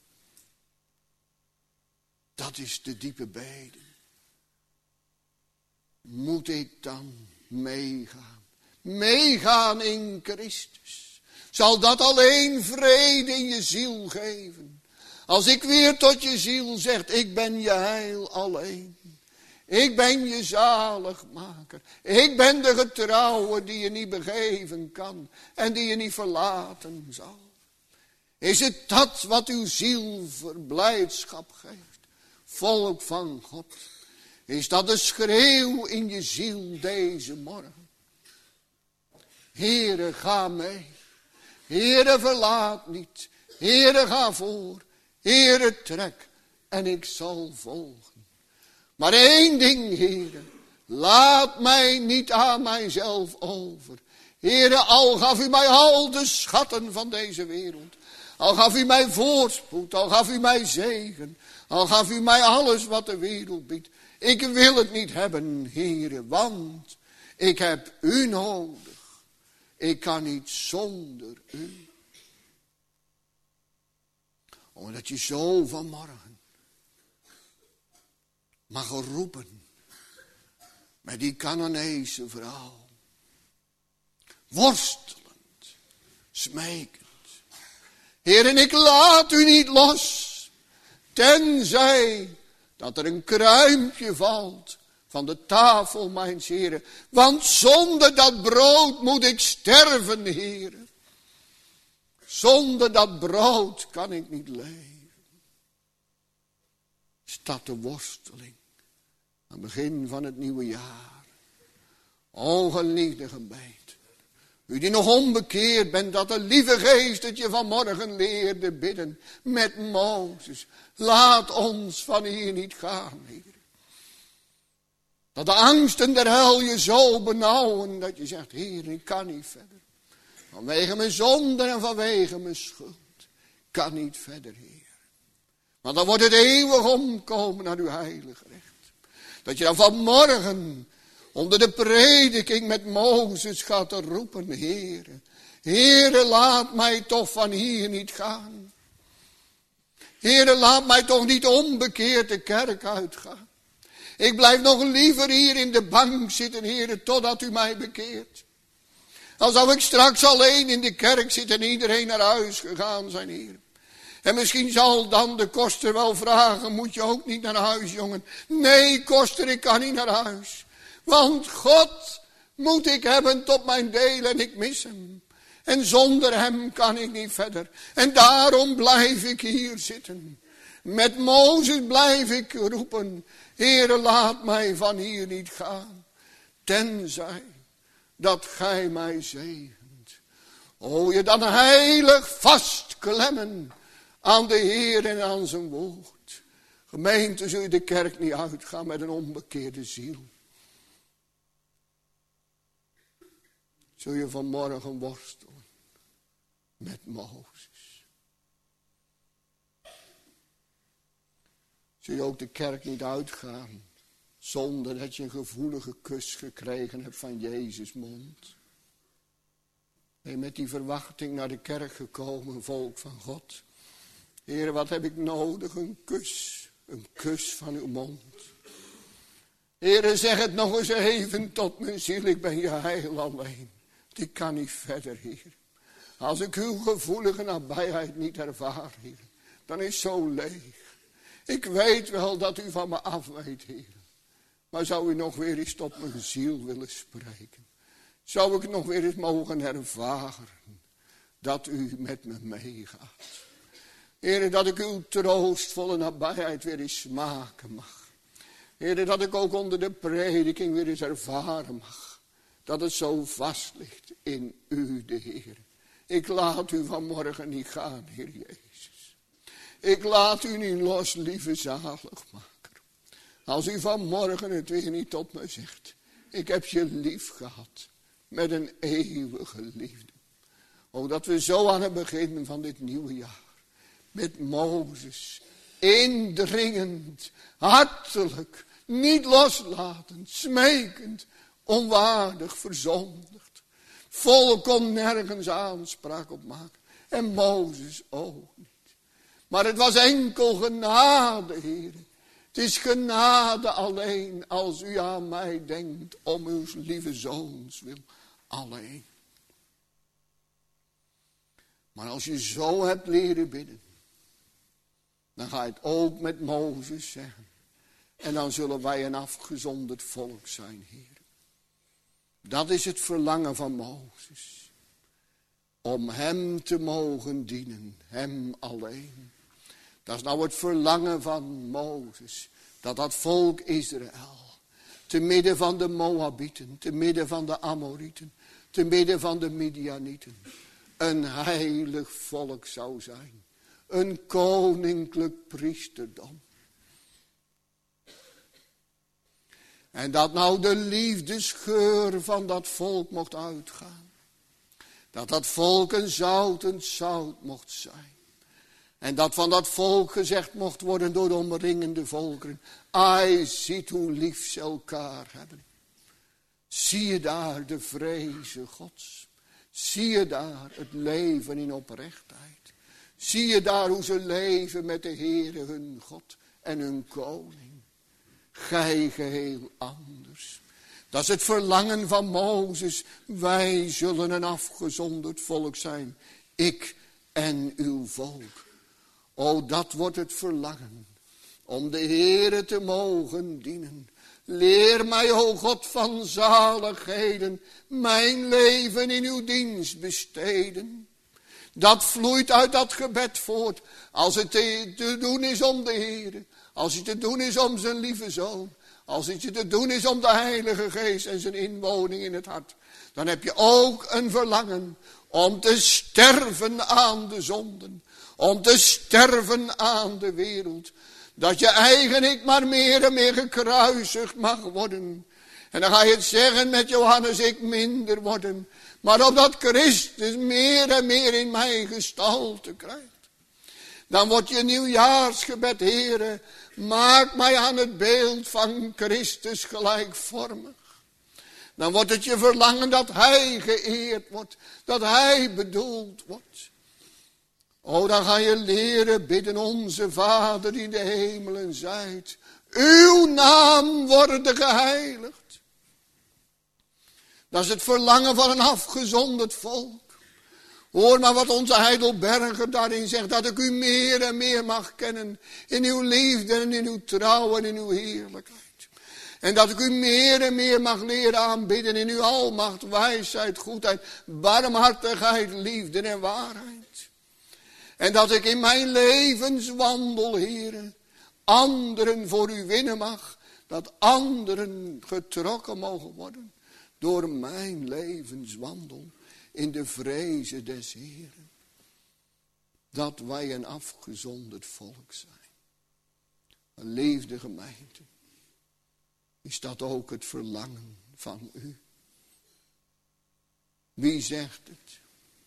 S1: Dat is de diepe bede. Moet ik dan meegaan? Meegaan in Christus. Zal dat alleen vrede in je ziel geven? Als ik weer tot je ziel zeg: ik ben je heil alleen. Ik ben je zaligmaker. Ik ben de getrouwe die je niet begeven kan. En die je niet verlaten zal. Is het dat wat uw ziel verblijdschap geeft? Volk van God. Is dat de schreeuw in je ziel deze morgen? Heere, ga mee. Heere, verlaat niet. Heere, ga voor. Heere, trek. En ik zal volgen. Maar één ding, Heere. Laat mij niet aan mijzelf over. Heere, al gaf u mij al de schatten van deze wereld. Al gaf u mij voorspoed. Al gaf u mij zegen. Al gaf u mij alles wat de wereld biedt. Ik wil het niet hebben, Heere, want ik heb u nodig. Ik kan niet zonder u. Omdat je zo vanmorgen mag roepen met die Canaanese vrouw. Worstelend, smekend. Heer, en ik laat u niet los. Tenzij dat er een kruimpje valt van de tafel, mijn Heere. Want zonder dat brood moet ik sterven, Heere. Zonder dat brood kan ik niet leven. Staat de worsteling aan het begin van het nieuwe jaar. O geliefde gemeente. U die nog onbekeerd bent, dat de lieve geest het je vanmorgen leerde bidden met Mozes. Laat ons van hier niet gaan, Heer. Dat de angsten der hel je zo benauwen dat je zegt: Heer, ik kan niet verder. Vanwege mijn zonde en vanwege mijn schuld. Ik kan niet verder, Heer. Maar dan wordt het eeuwig omkomen naar uw heilige recht. Dat je dan vanmorgen onder de prediking met Mozes gaat er roepen, Heere, Heere, laat mij toch van hier niet gaan. Heere, laat mij toch niet onbekeerd de kerk uitgaan. Ik blijf nog liever hier in de bank zitten, Heere, totdat u mij bekeert. Dan zou ik straks alleen in de kerk zitten en iedereen naar huis gegaan zijn, Heer. En misschien zal dan de koster wel vragen, moet je ook niet naar huis, jongen? Nee, koster, ik kan niet naar huis. Want God moet ik hebben tot mijn deel en ik mis hem. En zonder hem kan ik niet verder. En daarom blijf ik hier zitten. Met Mozes blijf ik roepen, Heere, laat mij van hier niet gaan. Tenzij dat gij mij zegent. O, je dan heilig vastklemmen aan de Heer en aan zijn woord. Gemeente, zul je de kerk niet uitgaan met een onbekeerde ziel. Zul je vanmorgen worstelen met Mozes. Zul je ook de kerk niet uitgaan zonder dat je een gevoelige kus gekregen hebt van Jezus' mond. Ben je met die verwachting naar de kerk gekomen, volk van God. Heer, wat heb ik nodig? Een kus van uw mond. Heer, zeg het nog eens even tot mijn ziel, ik ben je heil alleen. Ik kan niet verder, Heer. Als ik uw gevoelige nabijheid niet ervaar, Heer, dan is het zo leeg. Ik weet wel dat u van me afweet, Heer. Maar zou u nog weer eens tot mijn ziel willen spreken? Zou ik nog weer eens mogen ervaren dat u met me meegaat? Heer, dat ik uw troostvolle nabijheid weer eens smaken mag. Heer, dat ik ook onder de prediking weer eens ervaren mag. Dat het zo vast ligt in u, de Heer. Ik laat u vanmorgen niet gaan, Heer Jezus. Ik laat u niet los, lieve zaligmaker. Als u vanmorgen het weer niet tot me zegt. Ik heb je lief gehad. Met een eeuwige liefde. O, dat we zo aan het begin van dit nieuwe jaar. Met Mozes. Indringend. Hartelijk. Niet loslatend. Smekend. Onwaardig verzondigd. Volk kon nergens aanspraak op maken. En Mozes ook niet. Maar het was enkel genade, Heer. Het is genade alleen als u aan mij denkt om uw lieve zoons wil. Alleen. Maar als je zo hebt leren bidden, dan ga je het ook met Mozes zeggen. En dan zullen wij een afgezonderd volk zijn, Heer. Dat is het verlangen van Mozes. Om hem te mogen dienen, hem alleen. Dat is nou het verlangen van Mozes. Dat volk Israël, te midden van de Moabieten, te midden van de Amorieten, te midden van de Midianieten, een heilig volk zou zijn. Een koninklijk priesterdom. En dat nou de liefdesgeur van dat volk mocht uitgaan. Dat volk een zoutend zout mocht zijn. En dat van dat volk gezegd mocht worden door de omringende volkeren. Ai, ziet hoe lief ze elkaar hebben. Zie je daar de vreze Gods. Zie je daar het leven in oprechtheid. Zie je daar hoe ze leven met de Heere hun God en hun koning. Gij geheel anders. Dat is het verlangen van Mozes. Wij zullen een afgezonderd volk zijn. Ik en uw volk. O, dat wordt het verlangen. Om de Heere te mogen dienen. Leer mij, o God van zaligheden. Mijn leven in uw dienst besteden. Dat vloeit uit dat gebed voort. Als het te doen is om de Heere. Als het te doen is om zijn lieve zoon. Als het te doen is om de Heilige Geest en zijn inwoning in het hart. Dan heb je ook een verlangen om te sterven aan de zonden. Om te sterven aan de wereld. Dat je eigen ik maar meer en meer gekruisigd mag worden. En dan ga je het zeggen met Johannes, ik minder worden. Maar opdat Christus meer en meer in mij gestalte krijgt. Dan wordt je nieuwjaarsgebed, Heere, maak mij aan het beeld van Christus gelijkvormig. Dan wordt het je verlangen dat hij geëerd wordt. Dat hij bedoeld wordt. O, dan ga je leren bidden, onze Vader die in de hemelen zijt. Uw naam worden geheiligd. Dat is het verlangen van een afgezonderd volk. Hoor maar wat onze Heidelberger daarin zegt. Dat ik u meer en meer mag kennen. In uw liefde en in uw trouw en in uw heerlijkheid. En dat ik u meer en meer mag leren aanbidden in uw almacht, wijsheid, goedheid, barmhartigheid, liefde en waarheid. En dat ik in mijn levenswandel, Heere, anderen voor u winnen mag. Dat anderen getrokken mogen worden door mijn levenswandel in de vrezen des Heeren. Dat wij een afgezonderd volk zijn. Een liefde gemeente. Is dat ook het verlangen van u? Wie zegt het?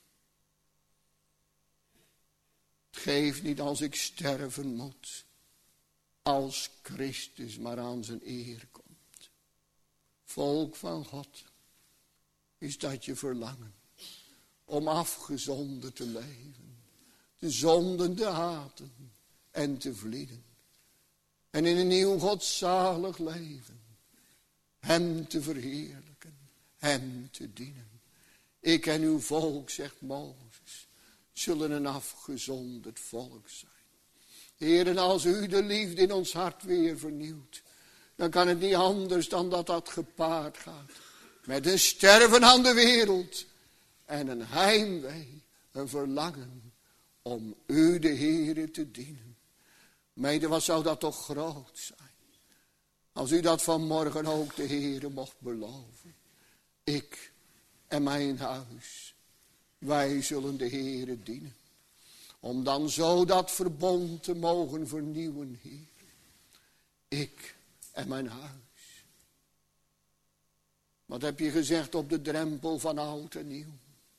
S1: Het geeft niet als ik sterven moet. Als Christus maar aan zijn eer komt. Volk van God. Is dat je verlangen? Om afgezonderd te leven. De zonden te haten. En te vlieden. En in een nieuw godzalig leven. Hem te verheerlijken. Hem te dienen. Ik en uw volk, zegt Mozes, zullen een afgezonderd volk zijn. Heer, en als u de liefde in ons hart weer vernieuwt, dan kan het niet anders dan dat dat gepaard gaat. Met een sterven aan de wereld. En een heimwee, een verlangen om u de Heere te dienen. Meide, wat zou dat toch groot zijn. Als u dat vanmorgen ook de Heere mocht beloven. Ik en mijn huis, wij zullen de Heere dienen. Om dan zo dat verbond te mogen vernieuwen, Heer. Ik en mijn huis. Wat heb je gezegd op de drempel van oud en nieuw?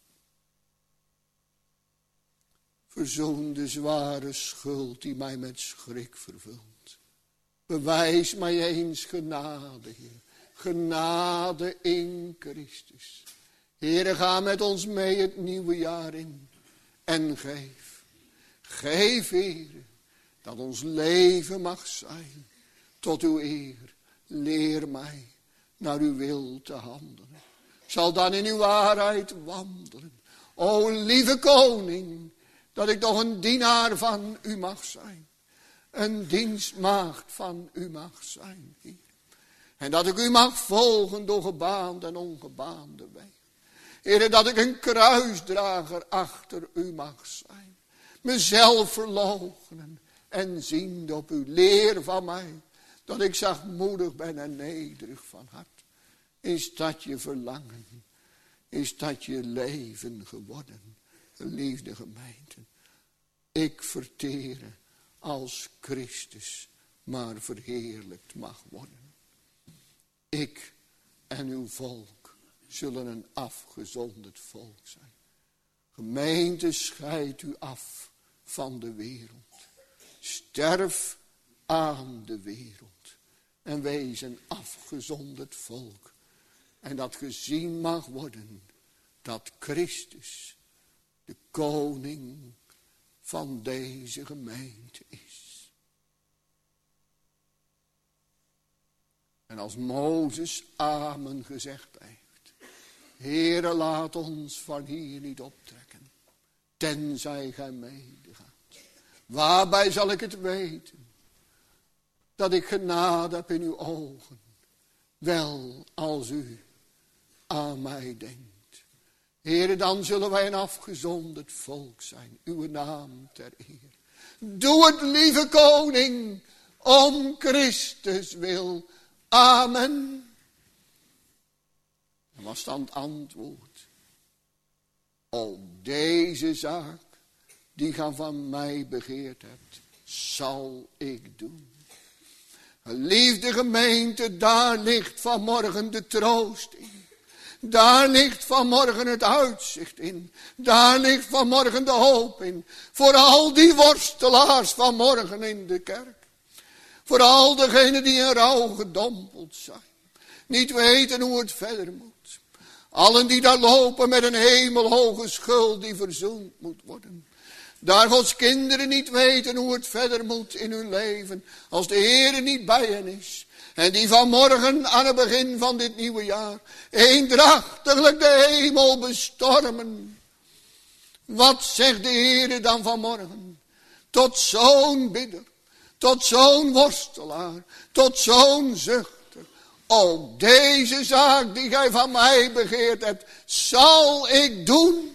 S1: Verzoen de zware schuld die mij met schrik vervult. Bewijs mij eens genade, Heer. Genade in Christus. Heere, ga met ons mee het nieuwe jaar in. En geef. Geef, Heere, dat ons leven mag zijn. Tot uw eer. Leer mij naar uw wil te handelen. Zal dan in uw waarheid wandelen. O lieve koning, dat ik nog een dienaar van u mag zijn. Een dienstmaagd van u mag zijn, Heer. En dat ik u mag volgen door gebaande en ongebaande weg. Heer, dat ik een kruisdrager achter u mag zijn. Mezelf verloochenen en ziende op uw leer van mij. Dat ik zachtmoedig ben en nederig van hart. Is dat je verlangen? Is dat je leven geworden? Geliefde gemeente. Ik verteren als Christus maar verheerlijkt mag worden. Ik en uw volk zullen een afgezonderd volk zijn. Gemeente, scheid u af van de wereld. Sterf aan de wereld. En wees een afgezonderd volk. En dat gezien mag worden dat Christus de koning van deze gemeente is. En als Mozes amen gezegd heeft. Heere, laat ons van hier niet optrekken. Tenzij gij medegaat. Waarbij zal ik het weten? Dat ik genade heb in uw ogen. Wel als u aan mij denkt. Heere, dan zullen wij een afgezonderd volk zijn. Uw naam ter eer. Doe het, lieve koning, om Christus wil. Amen. En was dan het antwoord. Ook deze zaak, die gij van mij begeerd hebt, zal ik doen. Geliefde gemeente, daar ligt vanmorgen de troost in. Daar ligt vanmorgen het uitzicht in. Daar ligt vanmorgen de hoop in. Voor al die worstelaars vanmorgen in de kerk. Voor al degenen die in rouw gedompeld zijn. niet weten hoe het verder moet. Allen die daar lopen met een hemelhoge schuld die verzoend moet worden. Daar Gods kinderen niet weten hoe het verder moet in hun leven. Als de Heer niet bij hen is. En die vanmorgen aan het begin van dit nieuwe jaar eendrachtiglijk de hemel bestormen. Wat zegt de Heer dan vanmorgen? Tot zo'n bidder, tot zo'n worstelaar, tot zo'n zuchter. Ook deze zaak die gij van mij begeerd hebt, zal ik doen.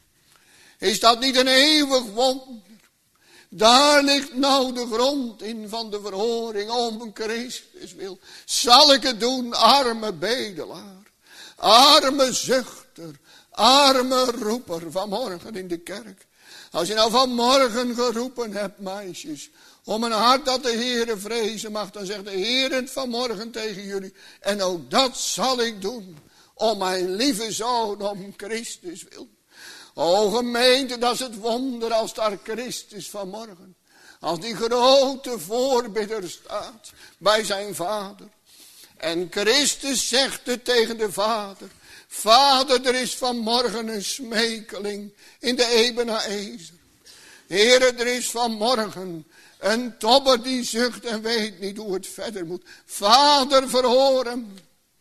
S1: Is dat niet een eeuwig wonder? Daar ligt nou de grond in van de verhoring om Christus wil. Zal ik het doen, arme bedelaar, arme zuchter, arme roeper vanmorgen in de kerk. Als je nou vanmorgen geroepen hebt, meisjes, om een hart dat de Heere vrezen mag, dan zegt de Heer het vanmorgen tegen jullie. En ook dat zal ik doen, om mijn lieve zoon, om Christus wil. O gemeente, dat is het wonder als daar Christus vanmorgen, als die grote voorbidder staat bij zijn vader. En Christus zegt het tegen de vader. Vader, er is vanmorgen een smekeling in de Ebenezer. Heere, er is vanmorgen een tobber die zucht en weet niet hoe het verder moet. Vader, verhoor hem.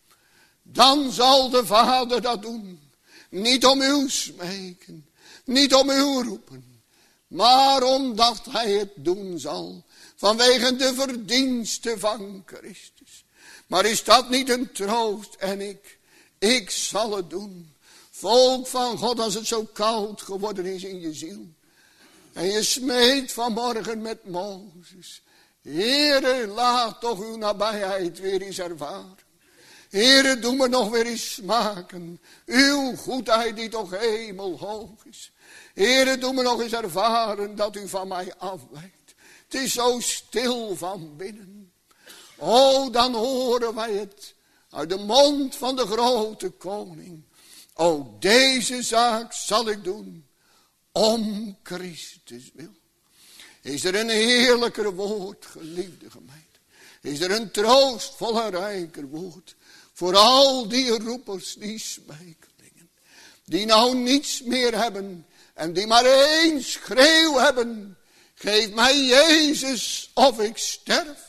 S1: Dan zal de vader dat doen. Niet om uw smeken, niet om uw roepen, maar omdat hij het doen zal vanwege de verdiensten van Christus. Maar is dat niet een troost? En ik zal het doen. Volk van God, als het zo koud geworden is in je ziel. En je smeekt vanmorgen met Mozes. Heere, laat toch uw nabijheid weer eens ervaren. Heere, doe me nog weer eens smaken. Uw goedheid die toch hemelhoog is. Heere, doe me nog eens ervaren dat u van mij afwijkt. Het is zo stil van binnen. O, dan horen wij het uit de mond van de grote koning. Ook deze zaak zal ik doen. Om Christus wil. Is er een heerlijker woord, geliefde gemeente? Is er een troostvol en rijker woord? Voor al die roepers, die smekelingen. Die nou niets meer hebben. En die maar één schreeuw hebben. Geef mij Jezus of ik sterf.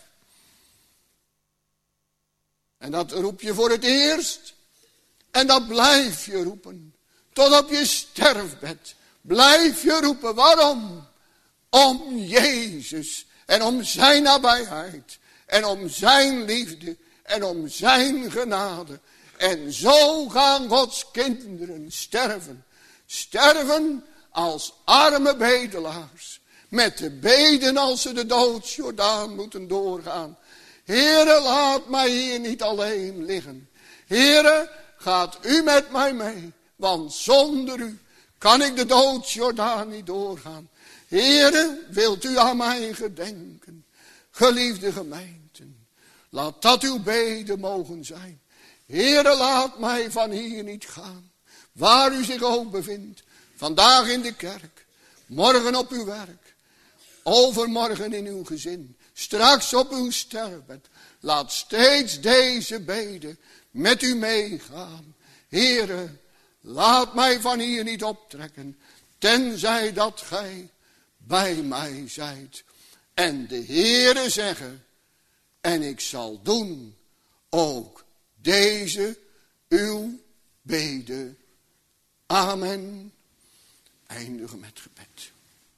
S1: En dat roep je voor het eerst. En dat blijf je roepen. Tot op je sterfbed. Blijf je roepen. Waarom? Om Jezus. En om zijn nabijheid. En om zijn liefde. En om zijn genade. En zo gaan Gods kinderen sterven. Sterven als arme bedelaars. Met de beden als ze de doodsjordaan moeten doorgaan. Heere, laat mij hier niet alleen liggen. Heere, gaat u met mij mee. Want zonder u kan ik de doodsjordaan niet doorgaan. Heere, wilt u aan mij gedenken. Geliefde gemeenten, laat dat uw beden mogen zijn. Heere, laat mij van hier niet gaan. Waar u zich ook bevindt. Vandaag in de kerk. Morgen op uw werk. Overmorgen in uw gezin. Straks op uw sterfbed. Laat steeds deze beden met u meegaan. Heere, laat mij van hier niet optrekken. Tenzij dat gij bij mij zijt. En de Heere zeggen. En ik zal doen ook deze uw beden. Amen. Eindigen met gebed.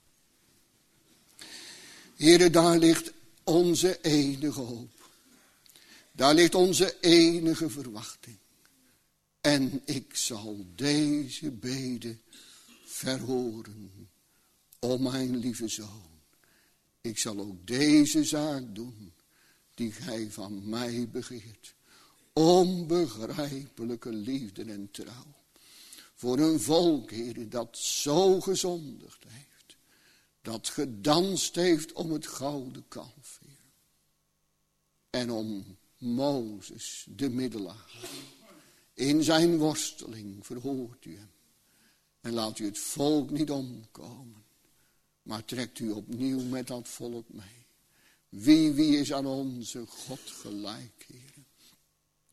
S1: Heere, daar ligt onze enige hoop. Daar ligt onze enige verwachting. En ik zal deze beden verhoren. O mijn lieve zoon. Ik zal ook deze zaak doen. Die gij van mij begeert. Onbegrijpelijke liefde en trouw. Voor een volk, Heer, dat zo gezondigd heeft. Dat gedanst heeft om het gouden kalf, Heer. En om Mozes, de middelaar. In zijn worsteling verhoort u hem. En laat u het volk niet omkomen. Maar trekt u opnieuw met dat volk mee. Wie is aan onze God gelijk, Heer?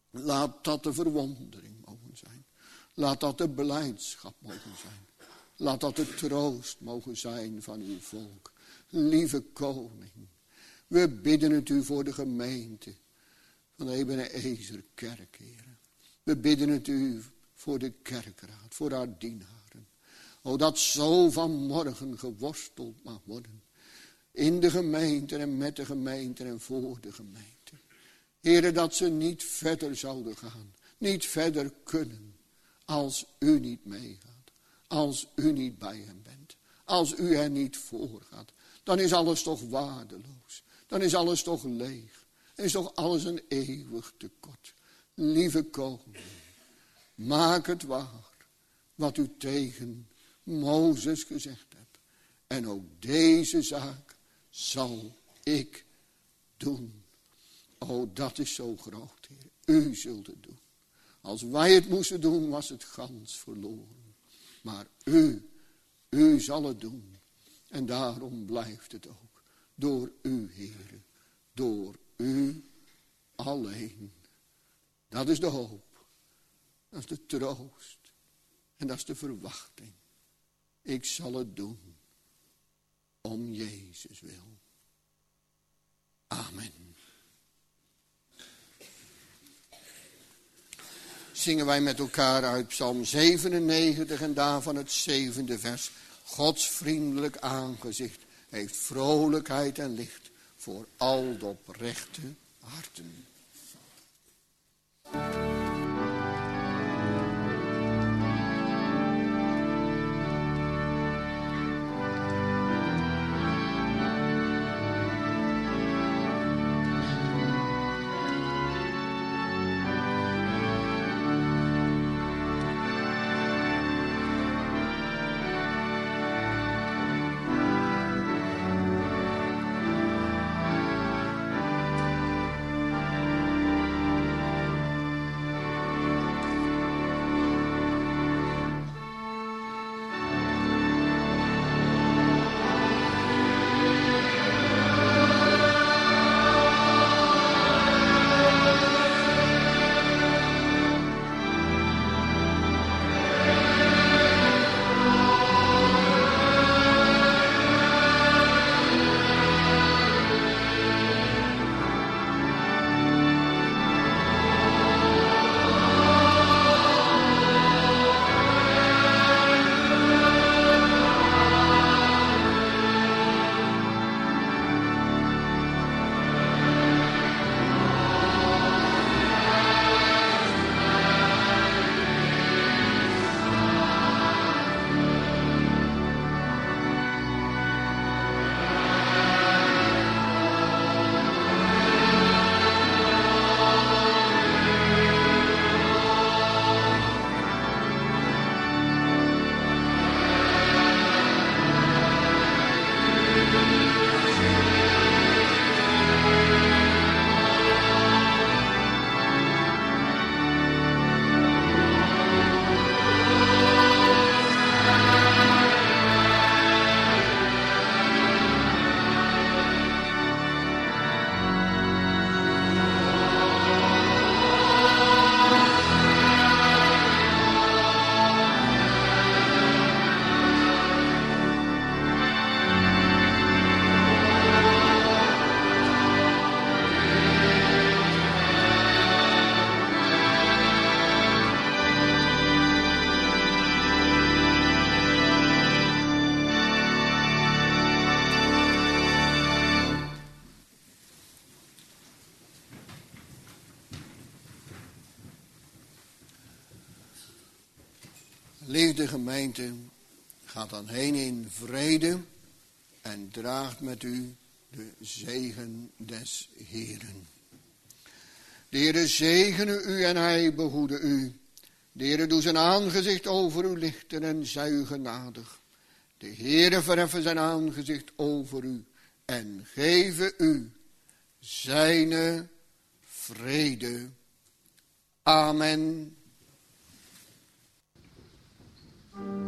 S1: Laat dat de verwondering mogen zijn. Laat dat de blijdschap mogen zijn. Laat dat de troost mogen zijn van uw volk. Lieve koning, we bidden het u voor de gemeente van de Ebenezer-kerk, Heer. We bidden het u voor de kerkraad, voor haar dienaren. O, dat zo vanmorgen geworsteld mag worden. In de gemeente en met de gemeente en voor de gemeente. Heere, dat ze niet verder zouden gaan. Niet verder kunnen. Als u niet meegaat. Als u niet bij hen bent. Als u er niet voor gaat. Dan is alles toch waardeloos. Dan is alles toch leeg. Dan is toch alles een eeuwig tekort. Lieve koning. Maak het waar. Wat u tegen Mozes gezegd hebt. En ook deze zaak zal ik doen. O, dat is zo groot, Heer. U zult het doen. Als wij het moesten doen, was het gans verloren. Maar u zal het doen. En daarom blijft het ook. Door u, Heer. Door u alleen. Dat is de hoop. Dat is de troost. En dat is de verwachting. Ik zal het doen. Om Jezus wil. Amen. Zingen wij met elkaar uit Psalm 97 en daarvan het 7e vers. Gods vriendelijk aangezicht heeft vrolijkheid en licht voor al de oprechte harten. Lieve gemeente, gaat dan heen in vrede en draagt met u de zegen des Heeren. De Heere zegene u en hij behoede u. De Heere doe zijn aangezicht over u lichten en zij u genadig. De Heere verheffen zijn aangezicht over u en geven u zijne vrede. Amen.